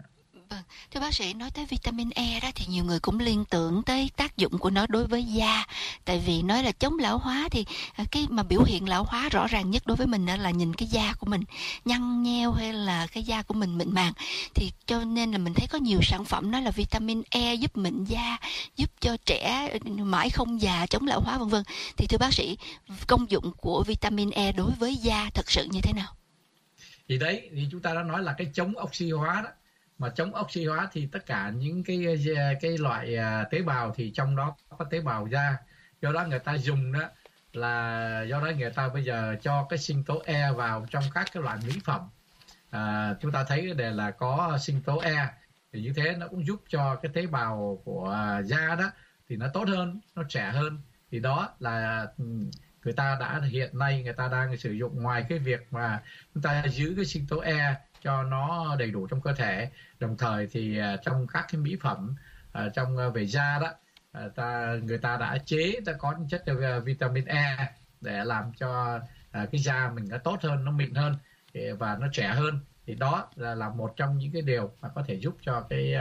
Vâng, thưa bác sĩ, nói tới vitamin E đó thì nhiều người cũng liên tưởng tới tác dụng của nó đối với da. Tại vì nói là chống lão hóa thì cái mà biểu hiện lão hóa rõ ràng nhất đối với mình là nhìn cái da của mình nhăn nheo hay là cái da của mình mịn màng. Thì cho nên là mình thấy có nhiều sản phẩm nói là vitamin E giúp mịn da, giúp cho trẻ mãi không già, chống lão hóa vân vân. Thì thưa bác sĩ, công dụng của vitamin E đối với da thật sự như thế nào? Thì đấy, thì chúng ta đã nói là cái chống oxy hóa đó. Mà chống oxy hóa thì tất cả những cái loại tế bào thì trong đó có tế bào da. Do đó người ta dùng đó là do đó người ta bây giờ cho cái sinh tố E vào trong các cái loại mỹ phẩm. Chúng ta thấy đều là có sinh tố E, thì như thế nó cũng giúp cho cái tế bào của da đó thì nó tốt hơn, nó trẻ hơn. Thì đó là người ta đã hiện nay người ta đang sử dụng, ngoài cái việc mà chúng ta giữ cái sinh tố E cho nó đầy đủ trong cơ thể, đồng thời thì trong các cái mỹ phẩm trong về da đó người ta đã có những chất vitamin E để làm cho cái da mình nó tốt hơn, nó mịn hơn và nó trẻ hơn. Thì đó là một trong những cái điều mà có thể giúp cho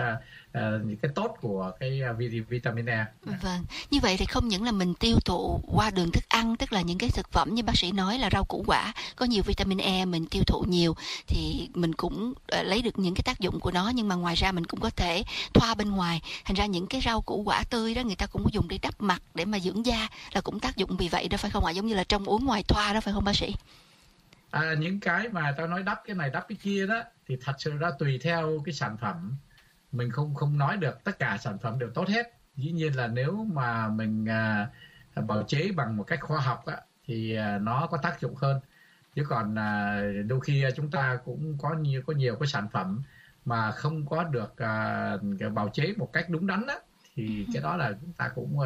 những cái tốt của cái vitamin E. Vâng, như vậy thì không những là mình tiêu thụ qua đường thức ăn, tức là những cái thực phẩm như bác sĩ nói là rau củ quả có nhiều vitamin E, mình tiêu thụ nhiều thì mình cũng lấy được những cái tác dụng của nó, nhưng mà ngoài ra mình cũng có thể thoa bên ngoài. Thành ra những cái rau củ quả tươi đó người ta cũng có dùng để đắp mặt, để mà dưỡng da, là cũng tác dụng vì vậy đó phải không ạ? Giống như là trong uống ngoài thoa đó phải không bác sĩ? Những cái mà tao nói đắp cái này đắp cái kia đó thì thật sự ra tùy theo cái sản phẩm, mình không nói được tất cả sản phẩm đều tốt hết. Dĩ nhiên là nếu mà mình bào chế bằng một cách khoa học á, thì nó có tác dụng hơn. Chứ còn đôi khi chúng ta cũng có nhiều cái sản phẩm mà không có được bào chế một cách đúng đắn á, thì cái đó là chúng ta cũng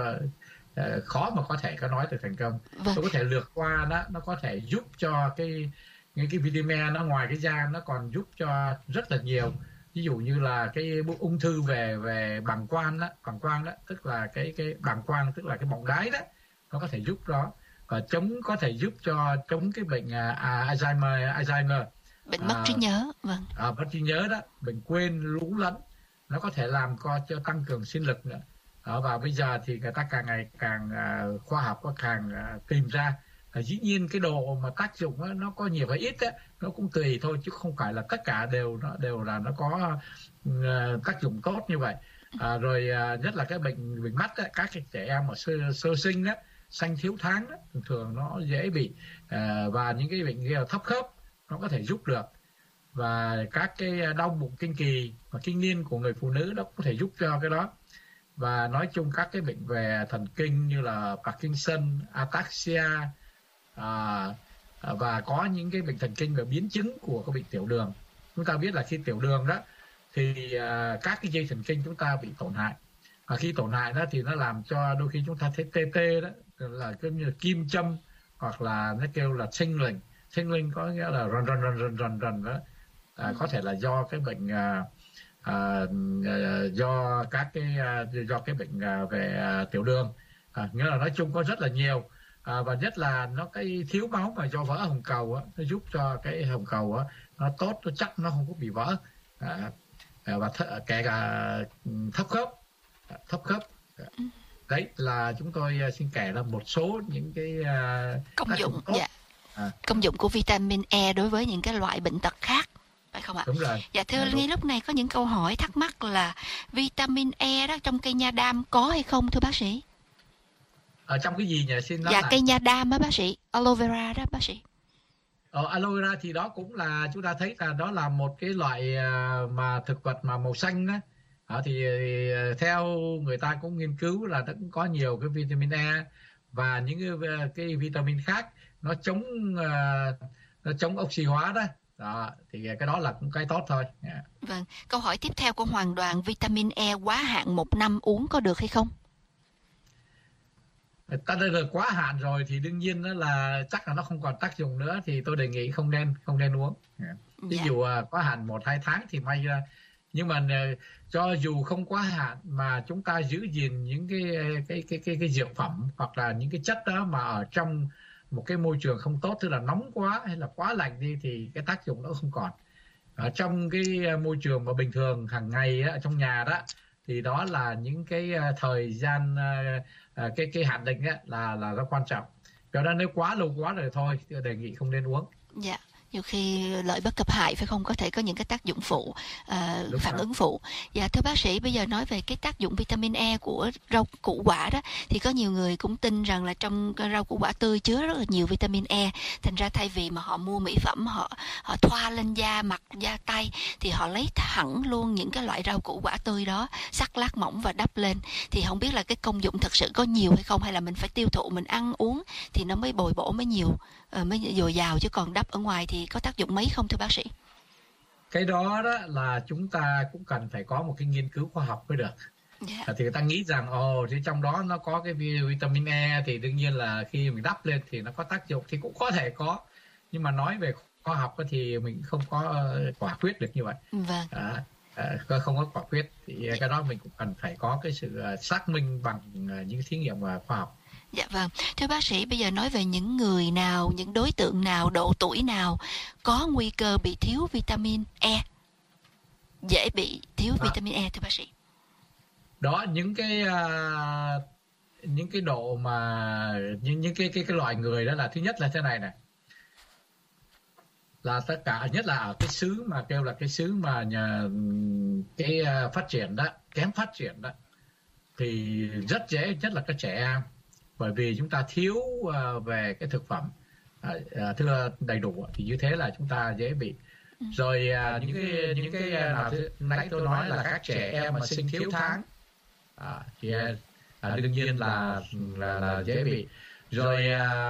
khó mà có thể có nói được thành công. Tôi có thể lược qua đó, nó có thể giúp cho cái vitamin nó ngoài cái da nó còn giúp cho rất là nhiều. Ví dụ như là cái ung thư về bàng quang đó, tức là cái bàng quang, tức là cái bọng đái đó, nó có thể giúp đó. Và có thể giúp cho chống cái bệnh Alzheimer, bệnh mất trí nhớ. Vâng. Mất trí nhớ đó, bệnh quên lú lẫn, nó có thể làm cho tăng cường sinh lực nữa. Và bây giờ thì người ta càng ngày càng khoa học có càng tìm ra. Dĩ nhiên cái độ mà tác dụng đó, nó có nhiều hay ít đó, nó cũng tùy thôi, chứ không phải là tất cả đều là nó có tác dụng tốt như vậy. Rồi nhất là cái bệnh mắt đó, các cái trẻ em mà sơ sinh đó, xanh thiếu tháng đó, thường nó dễ bị, và những cái bệnh thấp khớp nó có thể giúp được. Và các cái đau bụng kinh kỳ và kinh niên của người phụ nữ đó có thể giúp cho cái đó. Và nói chung các cái bệnh về thần kinh như là Parkinson, ataxia, và có những cái bệnh thần kinh và biến chứng của cái bệnh tiểu đường. Chúng ta biết là khi tiểu đường đó thì các cái dây thần kinh chúng ta bị tổn hại. Và khi tổn hại đó thì nó làm cho đôi khi chúng ta thấy tê đó, là giống như kim châm, hoặc là nó kêu là tingling. Tingling có nghĩa là rần đó. Có thể là do cái bệnh do cái bệnh về tiểu đường. Nghĩa là nói chung có rất là nhiều. Và nhất là nó cái thiếu máu mà do vỡ hồng cầu á, nó giúp cho cái hồng cầu á nó tốt, nó chắc, nó không có bị vỡ. Và kể cả thấp khớp. Đấy là chúng tôi xin kể là một số những cái công dụng công dụng của vitamin E đối với những cái loại bệnh tật khác, phải không ạ? Đúng rồi. Dạ thưa, ngay lúc này có những câu hỏi thắc mắc là vitamin E đó trong cây nha đam có hay không thưa bác sĩ? Ở trong cái gì nhỉ? Xin nói dạ lại. Cây nha đam á bác sĩ, aloe vera đó bác sĩ. Aloe vera thì đó cũng là chúng ta thấy là đó là một cái loại mà thực vật mà màu xanh đó. Thì theo người ta cũng nghiên cứu là nó cũng có nhiều cái vitamin E và những cái vitamin khác, nó chống oxy hóa đó. Đó, thì cái đó là cũng cái tốt thôi. Vâng, câu hỏi tiếp theo của Hoàng Đoàn, vitamin E quá hạn 1 năm uống có được hay không? Ta đã được quá hạn rồi thì đương nhiên đó là chắc là nó không còn tác dụng nữa, thì tôi đề nghị không nên uống. Ví dụ quá hạn 1-2 tháng thì may ra, nhưng mà cho dù không quá hạn mà chúng ta giữ gìn những cái dược phẩm hoặc là những cái chất đó mà ở trong một cái môi trường không tốt, tức là nóng quá hay là quá lạnh đi, thì cái tác dụng nó không còn. ở trong cái môi trường mà bình thường hàng ngày á, trong nhà đó, thì đó là những cái thời gian cái hạn định á, là nó quan trọng. Cho nên nếu quá lâu quá rồi thôi, đề nghị không nên uống. Dạ. Nhiều khi lợi bất cập hại, phải không? Có thể có những cái tác dụng phụ, phản ứng phụ. Dạ, thưa bác sĩ, bây giờ nói về cái tác dụng vitamin E của rau củ quả đó, thì có nhiều người cũng tin rằng là trong rau củ quả tươi chứa rất là nhiều vitamin E. Thành ra thay vì mà họ mua mỹ phẩm, họ thoa lên da mặt, da tay, thì họ lấy thẳng luôn những cái loại rau củ quả tươi đó, cắt lát mỏng và đắp lên. Thì không biết là cái công dụng thật sự có nhiều hay không, hay là mình phải tiêu thụ, mình ăn uống thì nó mới bồi bổ, mới nhiều, mới dồi dào, chứ còn đắp ở ngoài thì có tác dụng mấy không thưa bác sĩ? Cái đó là chúng ta cũng cần phải có một cái nghiên cứu khoa học mới được. Thì người ta nghĩ rằng thì trong đó nó có cái vitamin E, thì đương nhiên là khi mình đắp lên thì nó có tác dụng, thì cũng có thể có, nhưng mà nói về khoa học thì mình không có quả quyết được như vậy. Vâng. Không có quả quyết, thì cái đó mình cũng cần phải có cái sự xác minh bằng những thí nghiệm khoa học. Dạ vâng. Thưa bác sĩ, bây giờ nói về những người nào, những đối tượng nào, độ tuổi nào có nguy cơ bị thiếu vitamin E, dễ bị thiếu vitamin E thưa bác sĩ? Đó, những cái độ mà những cái loại người đó là, thứ nhất là thế này này, là tất cả, nhất là ở cái xứ mà kêu là cái xứ mà cái phát triển đó, kém phát triển đó, thì rất dễ, nhất là các trẻ em, bởi vì chúng ta thiếu về cái thực phẩm thưa đầy đủ, thì như thế là chúng ta dễ bị. Rồi những cái nào nãy tôi nói là các trẻ em mà sinh thiếu tháng, thì đương nhiên là dễ bị. Rồi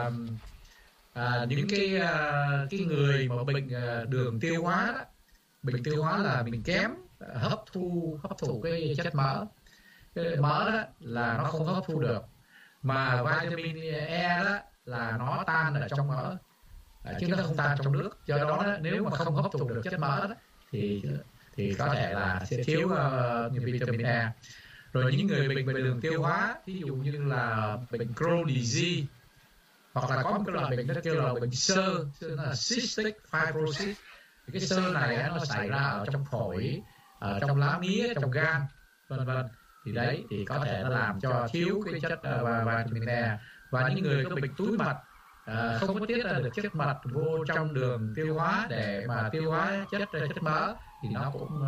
những cái người mà bệnh đường tiêu hóa đó, bệnh tiêu hóa là mình kém hấp thụ cái chất mỡ. Cái mỡ đó là nó không hấp thu được, mà vitamin E đó là nó tan ở trong mỡ, chứ nó không tan trong nước. Do đó nếu mà không hấp thụ được chất mỡ đó, thì có thể là sẽ thiếu vitamin E. Rồi những người bệnh đường tiêu hóa, ví dụ như là bệnh Crohn disease, hoặc là có một cái loại bệnh nó kêu là bệnh xơ, là cystic fibrosis. Thì cái xơ này nó xảy ra ở trong phổi, ở trong lá mía, trong gan, vân vân. Thì đấy, thì có thể nó làm cho thiếu cái chất vitamin E. Và những người có bệnh túi mật, không có tiết ra được chất mật vô trong đường tiêu hóa để mà tiêu hóa chất mỡ, thì nó cũng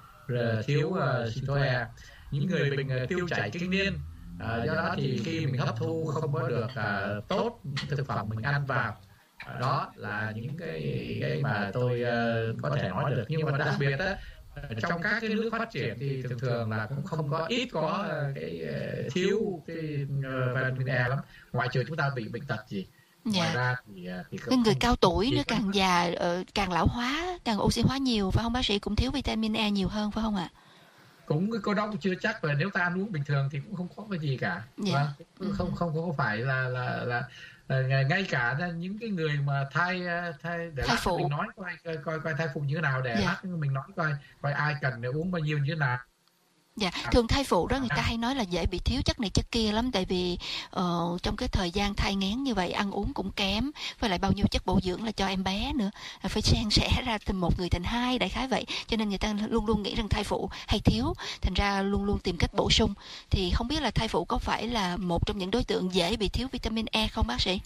thiếu sinh tố E. Những người bệnh tiêu chảy kinh niên, do đó thì khi mình hấp thu không có được tốt thực phẩm mình ăn vào. Đó là những cái mà tôi có thể nói được. Nhưng mà đặc biệt á, trong các cái nước phát triển thì thường là cũng không có, ít có cái thiếu cái vitamin E lắm, ngoại trừ chúng ta bị bệnh tật gì. Ngoài ra thì cái người cao tuổi nữa, càng già càng lão hóa, càng oxy hóa nhiều, phải không bác sĩ? Cũng thiếu vitamin E nhiều hơn, phải không ạ? Cũng cái đó cũng chưa chắc, và nếu ta ăn uống bình thường thì cũng không có cái gì cả. Không có phải là ngay cả những cái người mà thai phụ, mình nói coi thai phụ như thế nào, để mình nói coi ai cần để uống bao nhiêu như thế nào. Dạ, thường thai phụ đó người ta hay nói là dễ bị thiếu chất này chất kia lắm, tại vì trong cái thời gian thai nghén như vậy ăn uống cũng kém, với lại bao nhiêu chất bổ dưỡng là cho em bé nữa, phải san sẻ ra từ một người thành hai, đại khái vậy. Cho nên người ta luôn luôn nghĩ rằng thai phụ hay thiếu, thành ra luôn luôn tìm cách bổ sung. Thì không biết là thai phụ có phải là một trong những đối tượng dễ bị thiếu vitamin E không bác sĩ?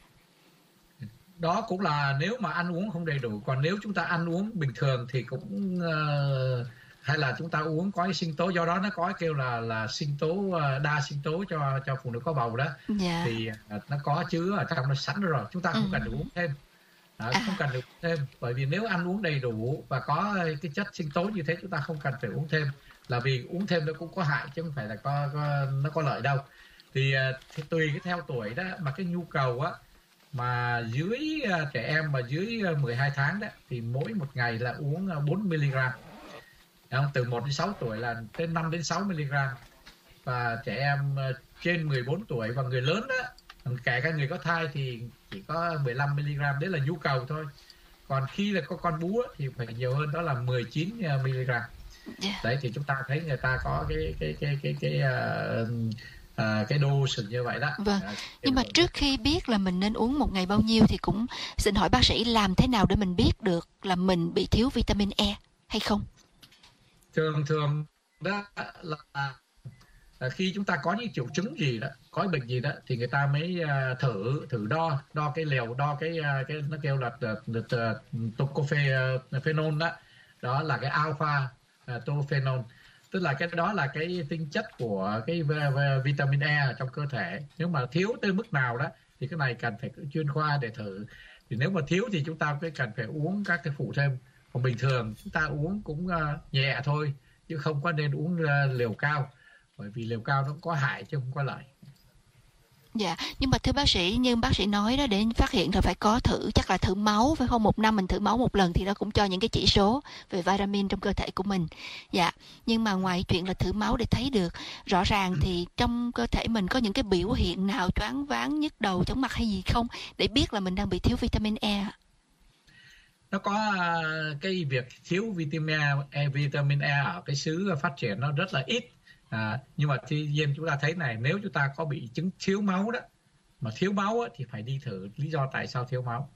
Đó cũng là nếu mà ăn uống không đầy đủ. Còn nếu chúng ta ăn uống bình thường thì cũng hay là chúng ta uống có cái sinh tố, do đó nó có kêu là sinh tố, đa sinh tố cho phụ nữ có bầu đó. Thì nó có chứa ở trong nó sẵn rồi, chúng ta không cần uống thêm. Không cần được thêm, bởi vì nếu ăn uống đầy đủ và có cái chất sinh tố như thế, chúng ta không cần phải uống thêm, là vì uống thêm nó cũng có hại chứ không phải là nó có lợi đâu. Thì tùy cái theo tuổi đó mà cái nhu cầu á, mà dưới trẻ em mà dưới 12 tháng đó thì mỗi một ngày là uống 4 mg. Từ 1 đến 6 tuổi là đến 5 đến 6 mg. Và trẻ em trên 14 tuổi và người lớn đó, kể cả người có thai thì chỉ có 15 mg, đấy là nhu cầu thôi. Còn khi là có con bú thì phải nhiều hơn, đó là 19 mg. Đấy, thì chúng ta thấy người ta có cái dose như vậy đó. Vâng. Nhưng mà trước khi biết là mình nên uống một ngày bao nhiêu thì cũng xin hỏi bác sĩ làm thế nào để mình biết được là mình bị thiếu vitamin E hay không? Thường đó là khi chúng ta có những triệu chứng gì đó, có bệnh gì đó thì người ta mới thử đo cái liều, đo cái nó kêu là tocophenol đó là cái alpha tocophenol, tức là cái đó là cái tinh chất của cái vitamin E trong cơ thể. Nếu mà thiếu tới mức nào đó thì cái này cần phải chuyên khoa để thử. Thì nếu mà thiếu thì chúng ta cần phải uống các cái phụ thêm. Còn bình thường chúng ta uống cũng nhẹ thôi, chứ không có nên uống liều cao, bởi vì liều cao nó có hại chứ không có lợi. Dạ, nhưng mà thưa bác sĩ, như bác sĩ nói đó, để phát hiện là phải có thử, chắc là thử máu phải không? 1 năm mình thử máu một lần thì nó cũng cho những cái chỉ số về vitamin trong cơ thể của mình. Dạ, nhưng mà ngoài chuyện là thử máu để thấy được rõ ràng thì trong cơ thể mình có những cái biểu hiện nào choáng váng, nhức đầu, chóng mặt hay gì không để biết là mình đang bị thiếu vitamin E? Nó có cái việc thiếu vitamin E ở cái xứ phát triển nó rất là ít. Nhưng mà tuy nhiên chúng ta thấy này, nếu chúng ta có bị chứng thiếu máu đó, mà thiếu máu á, thì phải đi thử lý do tại sao thiếu máu.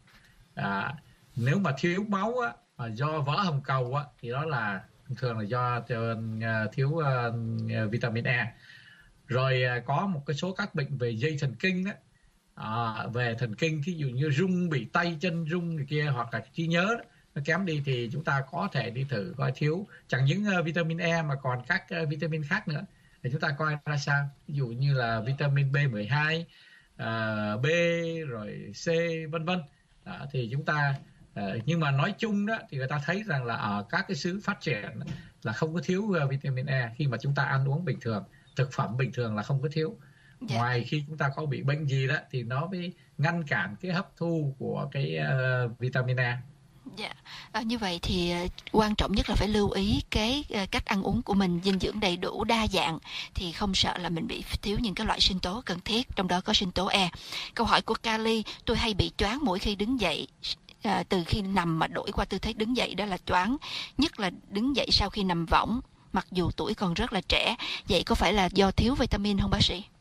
Nếu mà thiếu máu á, mà do vỡ hồng cầu á, thì đó là thường là do thiếu vitamin E. Rồi có một cái số các bệnh về dây thần kinh đó, về thần kinh, thí dụ như rung, bị tay chân rung này kia, hoặc là trí nhớ đó, nó kém đi thì chúng ta có thể đi thử coi thiếu chẳng những vitamin E mà còn các vitamin khác nữa để chúng ta coi ra sao. Ví dụ như là vitamin B12, B rồi C vân vân. Thì chúng ta nhưng mà nói chung đó thì người ta thấy rằng là ở các cái xứ phát triển là không có thiếu vitamin E khi mà chúng ta ăn uống bình thường, thực phẩm bình thường là không có thiếu. Ngoài khi chúng ta có bị bệnh gì đó thì nó mới ngăn cản cái hấp thu của cái vitamin E. Dạ, như vậy thì quan trọng nhất là phải lưu ý cái cách ăn uống của mình, dinh dưỡng đầy đủ đa dạng thì không sợ là mình bị thiếu những cái loại sinh tố cần thiết, trong đó có sinh tố E. Câu hỏi của Kali: tôi hay bị choáng mỗi khi đứng dậy, từ khi nằm mà đổi qua tư thế đứng dậy đó là choáng, nhất là đứng dậy sau khi nằm võng, mặc dù tuổi còn rất là trẻ. Vậy có phải là do thiếu vitamin không bác sĩ?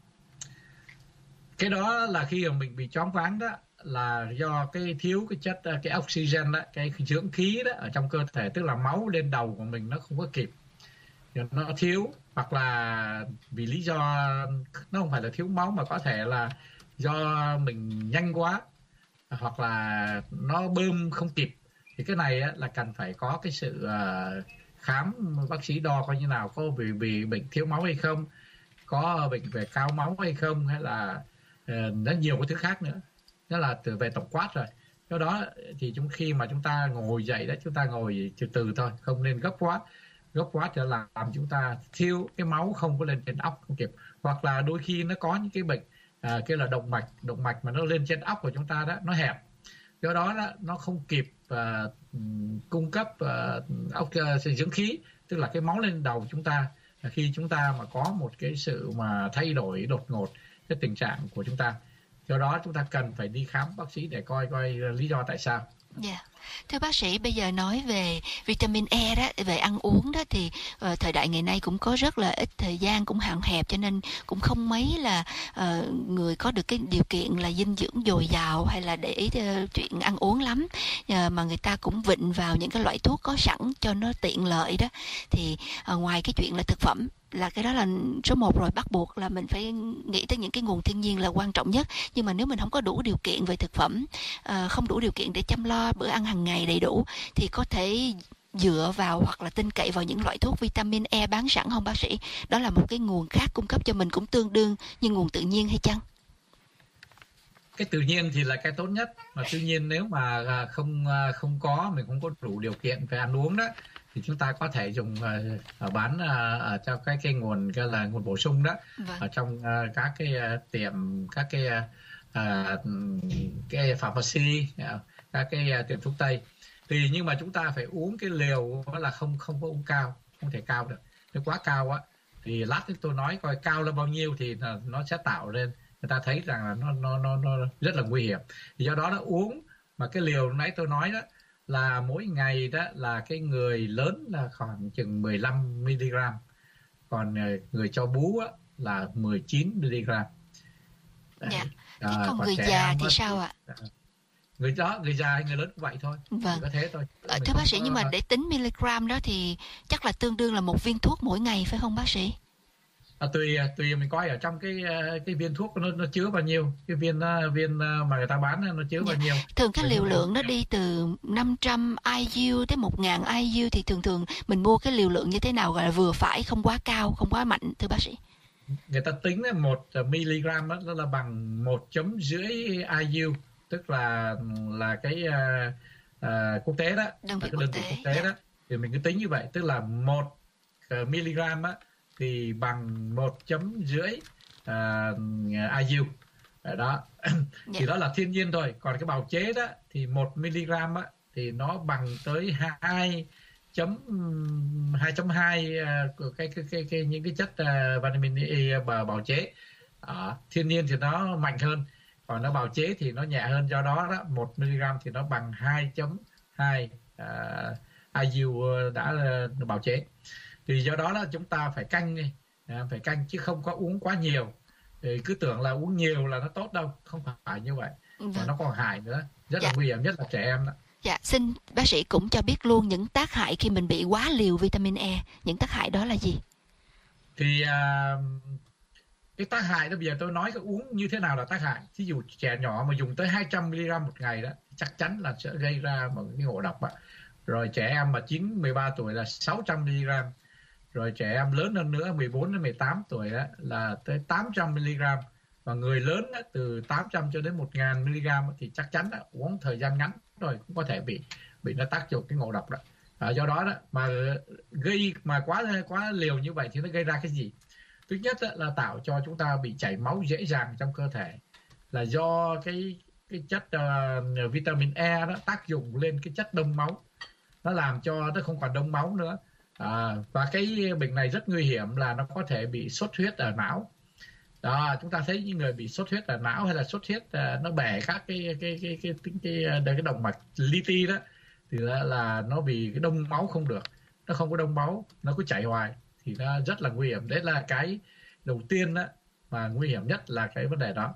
Cái đó là khi mà mình bị choáng váng đó là do cái thiếu cái chất, cái oxygen đó, cái dưỡng khí đó ở trong cơ thể, tức là máu lên đầu của mình nó không có kịp, nó thiếu, hoặc là vì lý do nó không phải là thiếu máu mà có thể là do mình nhanh quá, hoặc là nó bơm không kịp. Thì cái này là cần phải có cái sự khám, bác sĩ đo coi như nào, có vì bệnh thiếu máu hay không, có bệnh về cao máu hay không, hay là rất nhiều cái thứ khác nữa. Đó là về tổng quát rồi. Do đó thì khi mà chúng ta ngồi dậy đó, chúng ta ngồi từ từ thôi, không nên gấp quá. Gấp quá thì làm chúng ta thiếu cái máu, không có lên trên óc không kịp. Hoặc là đôi khi nó có những cái bệnh kêu là động mạch mà nó lên trên óc của chúng ta đó, nó hẹp. Do đó nó không kịp cung cấp dưỡng khí, tức là cái máu lên đầu chúng ta. Khi chúng ta mà có một cái sự mà thay đổi đột ngột cái tình trạng của chúng ta, do đó chúng ta cần phải đi khám bác sĩ để coi lý do tại sao. Dạ. Thưa bác sĩ, bây giờ nói về vitamin E đó, về ăn uống đó thì thời đại ngày nay cũng có rất là ít thời gian, cũng hạn hẹp, cho nên cũng không mấy là người có được cái điều kiện là dinh dưỡng dồi dào hay là để ý chuyện ăn uống lắm, mà người ta cũng vịnh vào những cái loại thuốc có sẵn cho nó tiện lợi đó. Thì ngoài cái chuyện là thực phẩm là cái đó là số 1 rồi, bắt buộc là mình phải nghĩ tới những cái nguồn thiên nhiên là quan trọng nhất. Nhưng mà nếu mình không có đủ điều kiện về thực phẩm, không đủ điều kiện để chăm lo bữa ăn hàng ngày đầy đủ, thì có thể dựa vào hoặc là tin cậy vào những loại thuốc vitamin E bán sẵn không bác sĩ? Đó là một cái nguồn khác cung cấp cho mình cũng tương đương như nguồn tự nhiên hay chăng? Cái tự nhiên thì là cái tốt nhất, mà tuy nhiên nếu mà mình không có đủ điều kiện về ăn uống đó thì chúng ta có thể dùng bán ở trong cái nguồn gọi là nguồn bổ sung đó. Vâng. Ở trong các cái tiệm, các cái pharmacy, các cái tiệm thuốc tây. Thì nhưng mà chúng ta phải uống cái liều đó là không có uống cao, không thể cao được. Nếu quá cao á thì lát tôi nói coi cao là bao nhiêu thì nó sẽ tạo lên, người ta thấy rằng là nó rất là nguy hiểm. Thì do đó nó uống mà cái liều nãy tôi nói đó là mỗi ngày đó là cái người lớn là khoảng chừng 15 mg, còn người cho bú á là 19 mg. Dạ. Thế còn người già thì sao ạ? Người già hay người lớn cũng vậy thôi. Vâng. Có thế thôi. Thưa bác sĩ, nhưng mà để tính miligram đó thì chắc là tương đương là một viên thuốc mỗi ngày phải không bác sĩ? Tùy mình coi ở trong cái viên thuốc nó chứa bao nhiêu, cái viên mà người ta bán nó chứa bao nhiêu. Thường cái liều lượng nó đi từ 500 IU tới 1000 IU thì thường mình mua cái liều lượng như thế nào gọi là vừa phải, không quá cao, không quá mạnh thưa bác sĩ? Người ta tính là 1 mg đó là bằng 1,5 IU, tức là cái quốc tế đó, đơn vị quốc tế đó. Thì mình cứ tính như vậy, tức là 1 mg á thì bằng 1,5 IU đó. Thì đó là thiên nhiên thôi. Còn cái bào chế đó thì 1 mg á thì nó bằng tới 2,2 cái những cái chất vitamin E bào chế. Thiên nhiên thì nó mạnh hơn, còn nó bào chế thì nó nhẹ hơn, do đó 1 mg thì nó bằng 2,2 IU đã bào chế. Thì do đó là chúng ta phải canh chứ không có uống quá nhiều. Thì cứ tưởng là uống nhiều là nó tốt đâu, không phải như vậy. Và nó còn hại nữa, rất là nguy hiểm, nhất là trẻ em đó. Dạ, xin bác sĩ cũng cho biết luôn những tác hại khi mình bị quá liều vitamin E. Những tác hại đó là gì? Thì cái tác hại đó bây giờ tôi nói cái uống như thế nào là tác hại. Ví dụ trẻ nhỏ mà dùng tới 200 mg một ngày đó, chắc chắn là sẽ gây ra một cái ngộ độc. Rồi trẻ em mà 9-13 tuổi là 600 mg. Rồi trẻ em lớn hơn nữa 14 đến 18 tuổi đó, là tới 800 mg. Và người lớn đó, từ 800 cho đến 1000 mg thì chắc chắn đó, uống thời gian ngắn rồi cũng có thể bị nó tác dụng cái ngộ độc đó. Do đó mà gây mà quá liều như vậy thì nó gây ra cái gì? Thứ nhất đó, là tạo cho chúng ta bị chảy máu dễ dàng trong cơ thể, là do cái chất vitamin E đó tác dụng lên cái chất đông máu, nó làm cho nó không còn đông máu nữa. Và cái bệnh này rất nguy hiểm là nó có thể bị xuất huyết ở não. Đó, chúng ta thấy những người bị xuất huyết ở não hay là xuất huyết nó bẻ các cái động mạch li ti đó, thì là nó bị cái đông máu không được, nó không có đông máu, nó cứ chảy hoài thì nó rất là nguy hiểm. Đấy là cái đầu tiên đó mà nguy hiểm nhất là cái vấn đề đó.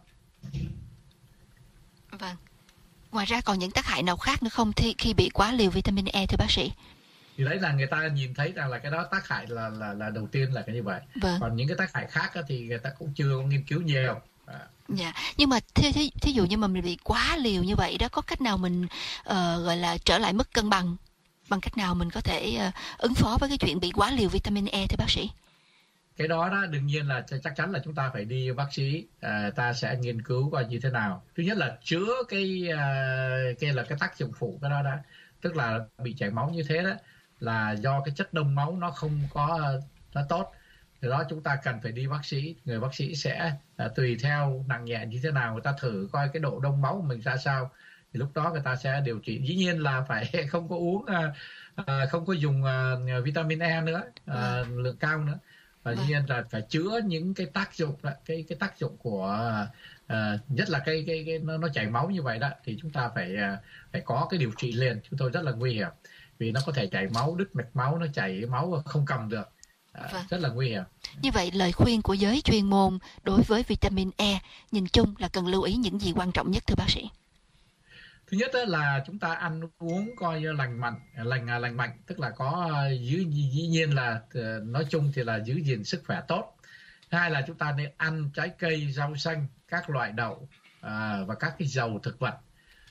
Vâng. Ngoài ra còn những tác hại nào khác nữa không khi bị quá liều vitamin E thưa bác sĩ? Thì đấy là người ta nhìn thấy rằng là cái đó tác hại là đầu tiên là cái như vậy. Vâng. Còn những cái tác hại khác thì người ta cũng chưa nghiên cứu nhiều. Dạ, nhưng mà thí dụ như mà mình bị quá liều như vậy đó, có cách nào mình gọi là trở lại mất cân bằng, bằng cách nào mình có thể ứng phó với cái chuyện bị quá liều vitamin E thưa bác sĩ? Cái đó đương nhiên là chắc chắn là chúng ta phải đi bác sĩ, ta sẽ nghiên cứu coi như thế nào. Thứ nhất là chữa cái tác dụng phụ cái đó đó, tức là bị chảy máu như thế đó là do cái chất đông máu nó không có nó tốt. Từ đó chúng ta cần phải đi bác sĩ, người bác sĩ sẽ tùy theo nặng nhẹ như thế nào, người ta thử coi cái độ đông máu của mình ra sao, thì lúc đó người ta sẽ điều trị. Dĩ nhiên là phải không có uống, không có dùng vitamin E nữa, lượng cao nữa. Và dĩ nhiên là phải chữa những cái tác dụng, cái tác dụng của nhất là cái nó chảy máu như vậy đó, thì chúng ta phải có cái điều trị liền. Chúng tôi rất là nguy hiểm vì nó có thể chảy máu, đứt mạch máu, nó chảy máu không cầm được. Rất là nguy hiểm. Như vậy lời khuyên của giới chuyên môn đối với vitamin E nhìn chung là cần lưu ý những gì quan trọng nhất thưa bác sĩ? Thứ nhất là chúng ta ăn uống coi như lành mạnh, tức là có dĩ nhiên là nói chung thì là giữ gìn sức khỏe tốt. Thứ hai là chúng ta nên ăn trái cây, rau xanh, các loại đậu và các cái dầu thực vật.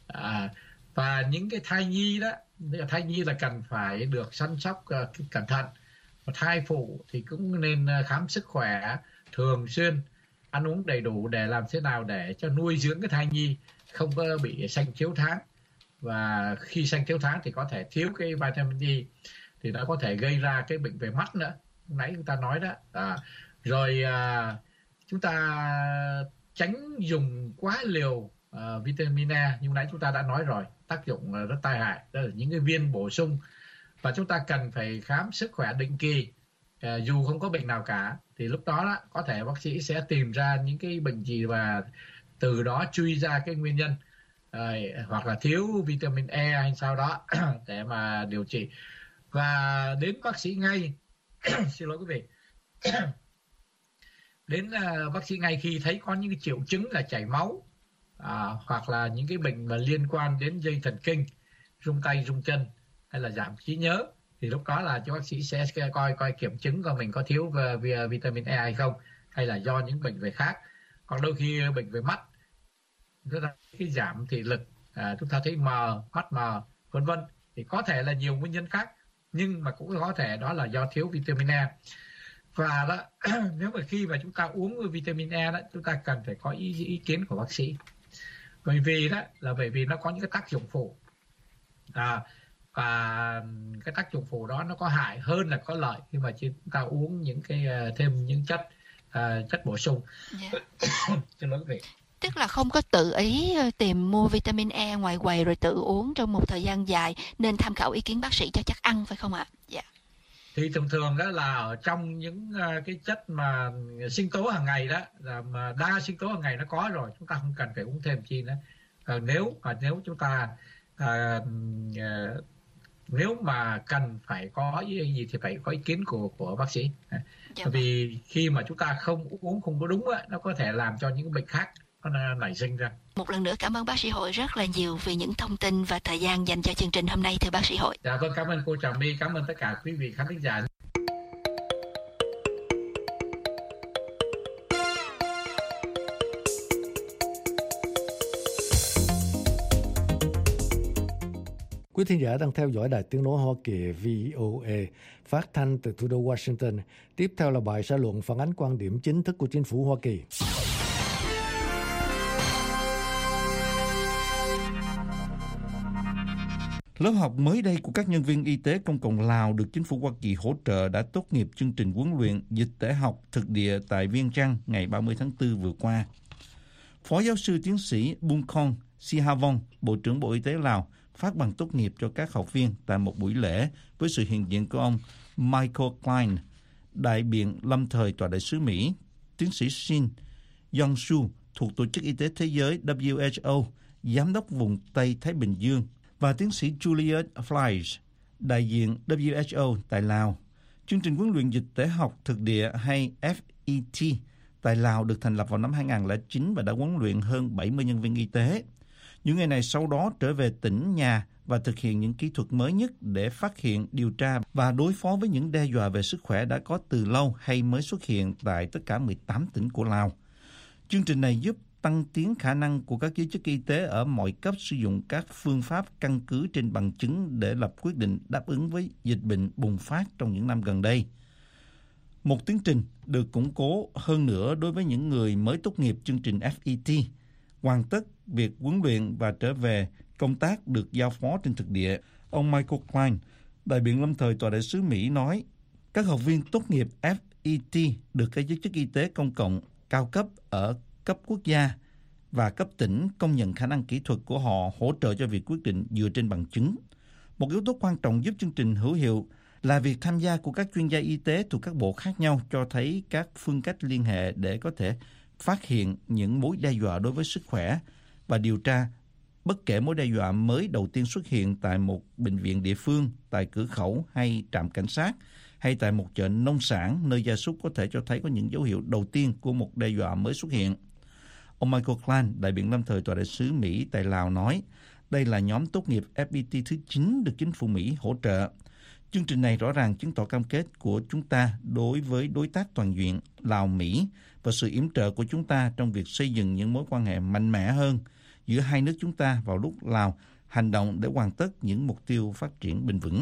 Và những cái thai nhi là cần phải được săn sóc cẩn thận. Và thai phụ thì cũng nên khám sức khỏe thường xuyên, ăn uống đầy đủ để làm thế nào để cho nuôi dưỡng cái thai nhi không có bị sanh thiếu tháng. Và khi sanh thiếu tháng thì có thể thiếu cái vitamin E, thì nó có thể gây ra cái bệnh về mắt nữa, nãy chúng ta nói đó. Rồi chúng ta tránh dùng quá liều vitamin E, nhưng nãy chúng ta đã nói rồi, tác dụng rất tai hại. Đó là những cái viên bổ sung. Và chúng ta cần phải khám sức khỏe định kỳ, dù không có bệnh nào cả, thì lúc đó có thể bác sĩ sẽ tìm ra những cái bệnh gì và từ đó truy ra cái nguyên nhân, hoặc là thiếu vitamin E hay sao đó để mà điều trị. Và đến bác sĩ ngay xin lỗi quý vị đến bác sĩ ngay khi thấy có những cái triệu chứng là chảy máu, hoặc là những cái bệnh mà liên quan đến dây thần kinh, rung tay rung chân, hay là giảm trí nhớ, thì lúc đó là cho bác sĩ sẽ coi kiểm chứng coi mình có thiếu vitamin E hay không, hay là do những bệnh về khác. Còn đôi khi bệnh về mắt, chúng ta cái giảm thị lực, chúng ta thấy mờ, mắt mờ, vân vân, thì có thể là nhiều nguyên nhân khác, nhưng mà cũng có thể đó là do thiếu vitamin E. Và đó, nếu mà khi mà chúng ta uống vitamin E đó, chúng ta cần phải có ý kiến của bác sĩ, bởi vì nó có những cái tác dụng phụ, và cái tác dụng phụ đó nó có hại hơn là có lợi khi mà chúng ta uống những cái thêm những chất bổ sung. Xin lỗi quý vị. Tức là không có tự ý tìm mua vitamin E ngoài quầy rồi tự uống trong một thời gian dài, nên tham khảo ý kiến bác sĩ cho chắc ăn, phải không ạ? Dạ. Thì thường đó là ở trong những cái chất mà sinh tố hàng ngày đó, mà đa sinh tố hàng ngày nó có rồi, chúng ta không cần phải uống thêm chi nữa. Nếu chúng ta nếu mà cần phải có gì thì phải có ý kiến của bác sĩ. Vì khi mà chúng ta không uống không có đúng á, nó có thể làm cho những bệnh khác nó nảy sinh ra. Một lần nữa cảm ơn bác sĩ Hội rất là nhiều vì những thông tin và thời gian dành cho chương trình hôm nay, thưa bác sĩ Hội. Dạ vâng, cảm ơn cô Trà My, cảm ơn tất cả quý vị khán thính giả. Quý thính giả đang theo dõi Đài Tiếng nói Hoa Kỳ VOA phát thanh từ thủ đô Washington. Tiếp theo là bài xã luận phản ánh quan điểm chính thức của chính phủ Hoa Kỳ. Lớp học mới đây của các nhân viên y tế công cộng Lào được chính phủ Hoa Kỳ hỗ trợ đã tốt nghiệp chương trình huấn luyện dịch tễ học thực địa tại Viêng Chăn ngày 30 tháng 4 vừa qua. Phó giáo sư tiến sĩ Bunkong Sihavong, Bộ trưởng Bộ Y tế Lào, phát bằng tốt nghiệp cho các học viên tại một buổi lễ với sự hiện diện của ông Michael Klein, đại biện lâm thời tòa đại sứ Mỹ, tiến sĩ Shin Yong-su thuộc Tổ chức Y tế Thế giới WHO, giám đốc vùng Tây Thái Bình Dương, và tiến sĩ Juliet Fleisch, đại diện WHO tại Lào. Chương trình huấn luyện dịch tễ học thực địa hay FET tại Lào được thành lập vào năm 2009 và đã huấn luyện hơn 70 nhân viên y tế. Những người này sau đó trở về tỉnh nhà và thực hiện những kỹ thuật mới nhất để phát hiện, điều tra và đối phó với những đe dọa về sức khỏe đã có từ lâu hay mới xuất hiện tại tất cả 18 tỉnh của Lào. Chương trình này giúp tăng tiến khả năng của các giới chức y tế ở mọi cấp sử dụng các phương pháp căn cứ trên bằng chứng để lập quyết định đáp ứng với dịch bệnh bùng phát trong những năm gần đây. Một tiến trình được củng cố hơn nữa đối với những người mới tốt nghiệp chương trình FET, hoàn tất việc huấn luyện và trở về công tác được giao phó trên thực địa. Ông Michael Klein, đại biện lâm thời tòa đại sứ Mỹ nói, các học viên tốt nghiệp FET được các giới chức y tế công cộng cao cấp ở cấp quốc gia và cấp tỉnh công nhận khả năng kỹ thuật của họ, hỗ trợ cho việc quyết định dựa trên bằng chứng. Một yếu tố quan trọng giúp chương trình hữu hiệu là việc tham gia của các chuyên gia y tế thuộc các bộ khác nhau, cho thấy các phương cách liên hệ để có thể phát hiện những mối đe dọa đối với sức khỏe và điều tra bất kể mối đe dọa mới đầu tiên xuất hiện tại một bệnh viện địa phương, tại cửa khẩu hay trạm cảnh sát, hay tại một chợ nông sản nơi gia súc có thể cho thấy có những dấu hiệu đầu tiên của một đe dọa mới xuất hiện. Ông Michael Klein, đại biện lâm thời tòa đại sứ Mỹ tại Lào nói, đây là nhóm tốt nghiệp FET thứ 9 được chính phủ Mỹ hỗ trợ. Chương trình này rõ ràng chứng tỏ cam kết của chúng ta đối với đối tác toàn diện Lào-Mỹ và sự yểm trợ của chúng ta trong việc xây dựng những mối quan hệ mạnh mẽ hơn giữa hai nước chúng ta vào lúc Lào hành động để hoàn tất những mục tiêu phát triển bền vững.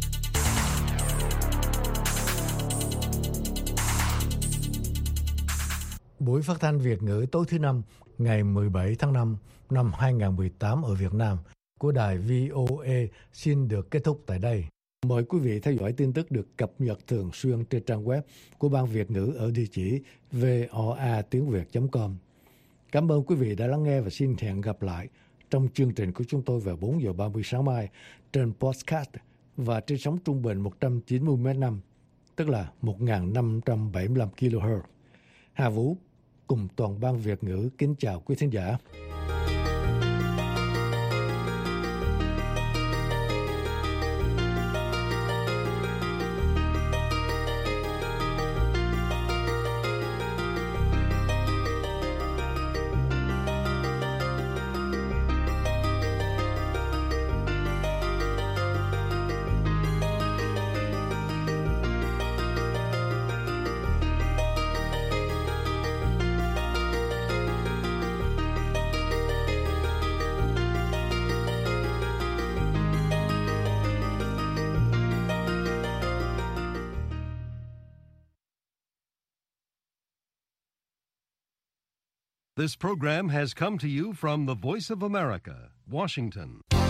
Buổi phát thanh Việt ngữ tối thứ Năm ngày 17 tháng 5 năm 2018 ở Việt Nam của đài VOA xin được kết thúc tại đây. Mời quý vị theo dõi tin tức được cập nhật thường xuyên trên trang web của Ban Việt ngữ ở địa chỉ voatiếngviet.com. Cảm ơn quý vị đã lắng nghe và xin hẹn gặp lại trong chương trình của chúng tôi vào 4 giờ 30 sáng mai trên podcast và trên sóng trung bình 190 MHz, tức là 1.575 kHz. Hà Vũ cùng toàn ban Việt ngữ kính chào quý thính giả. This program has come to you from the Voice of America, Washington.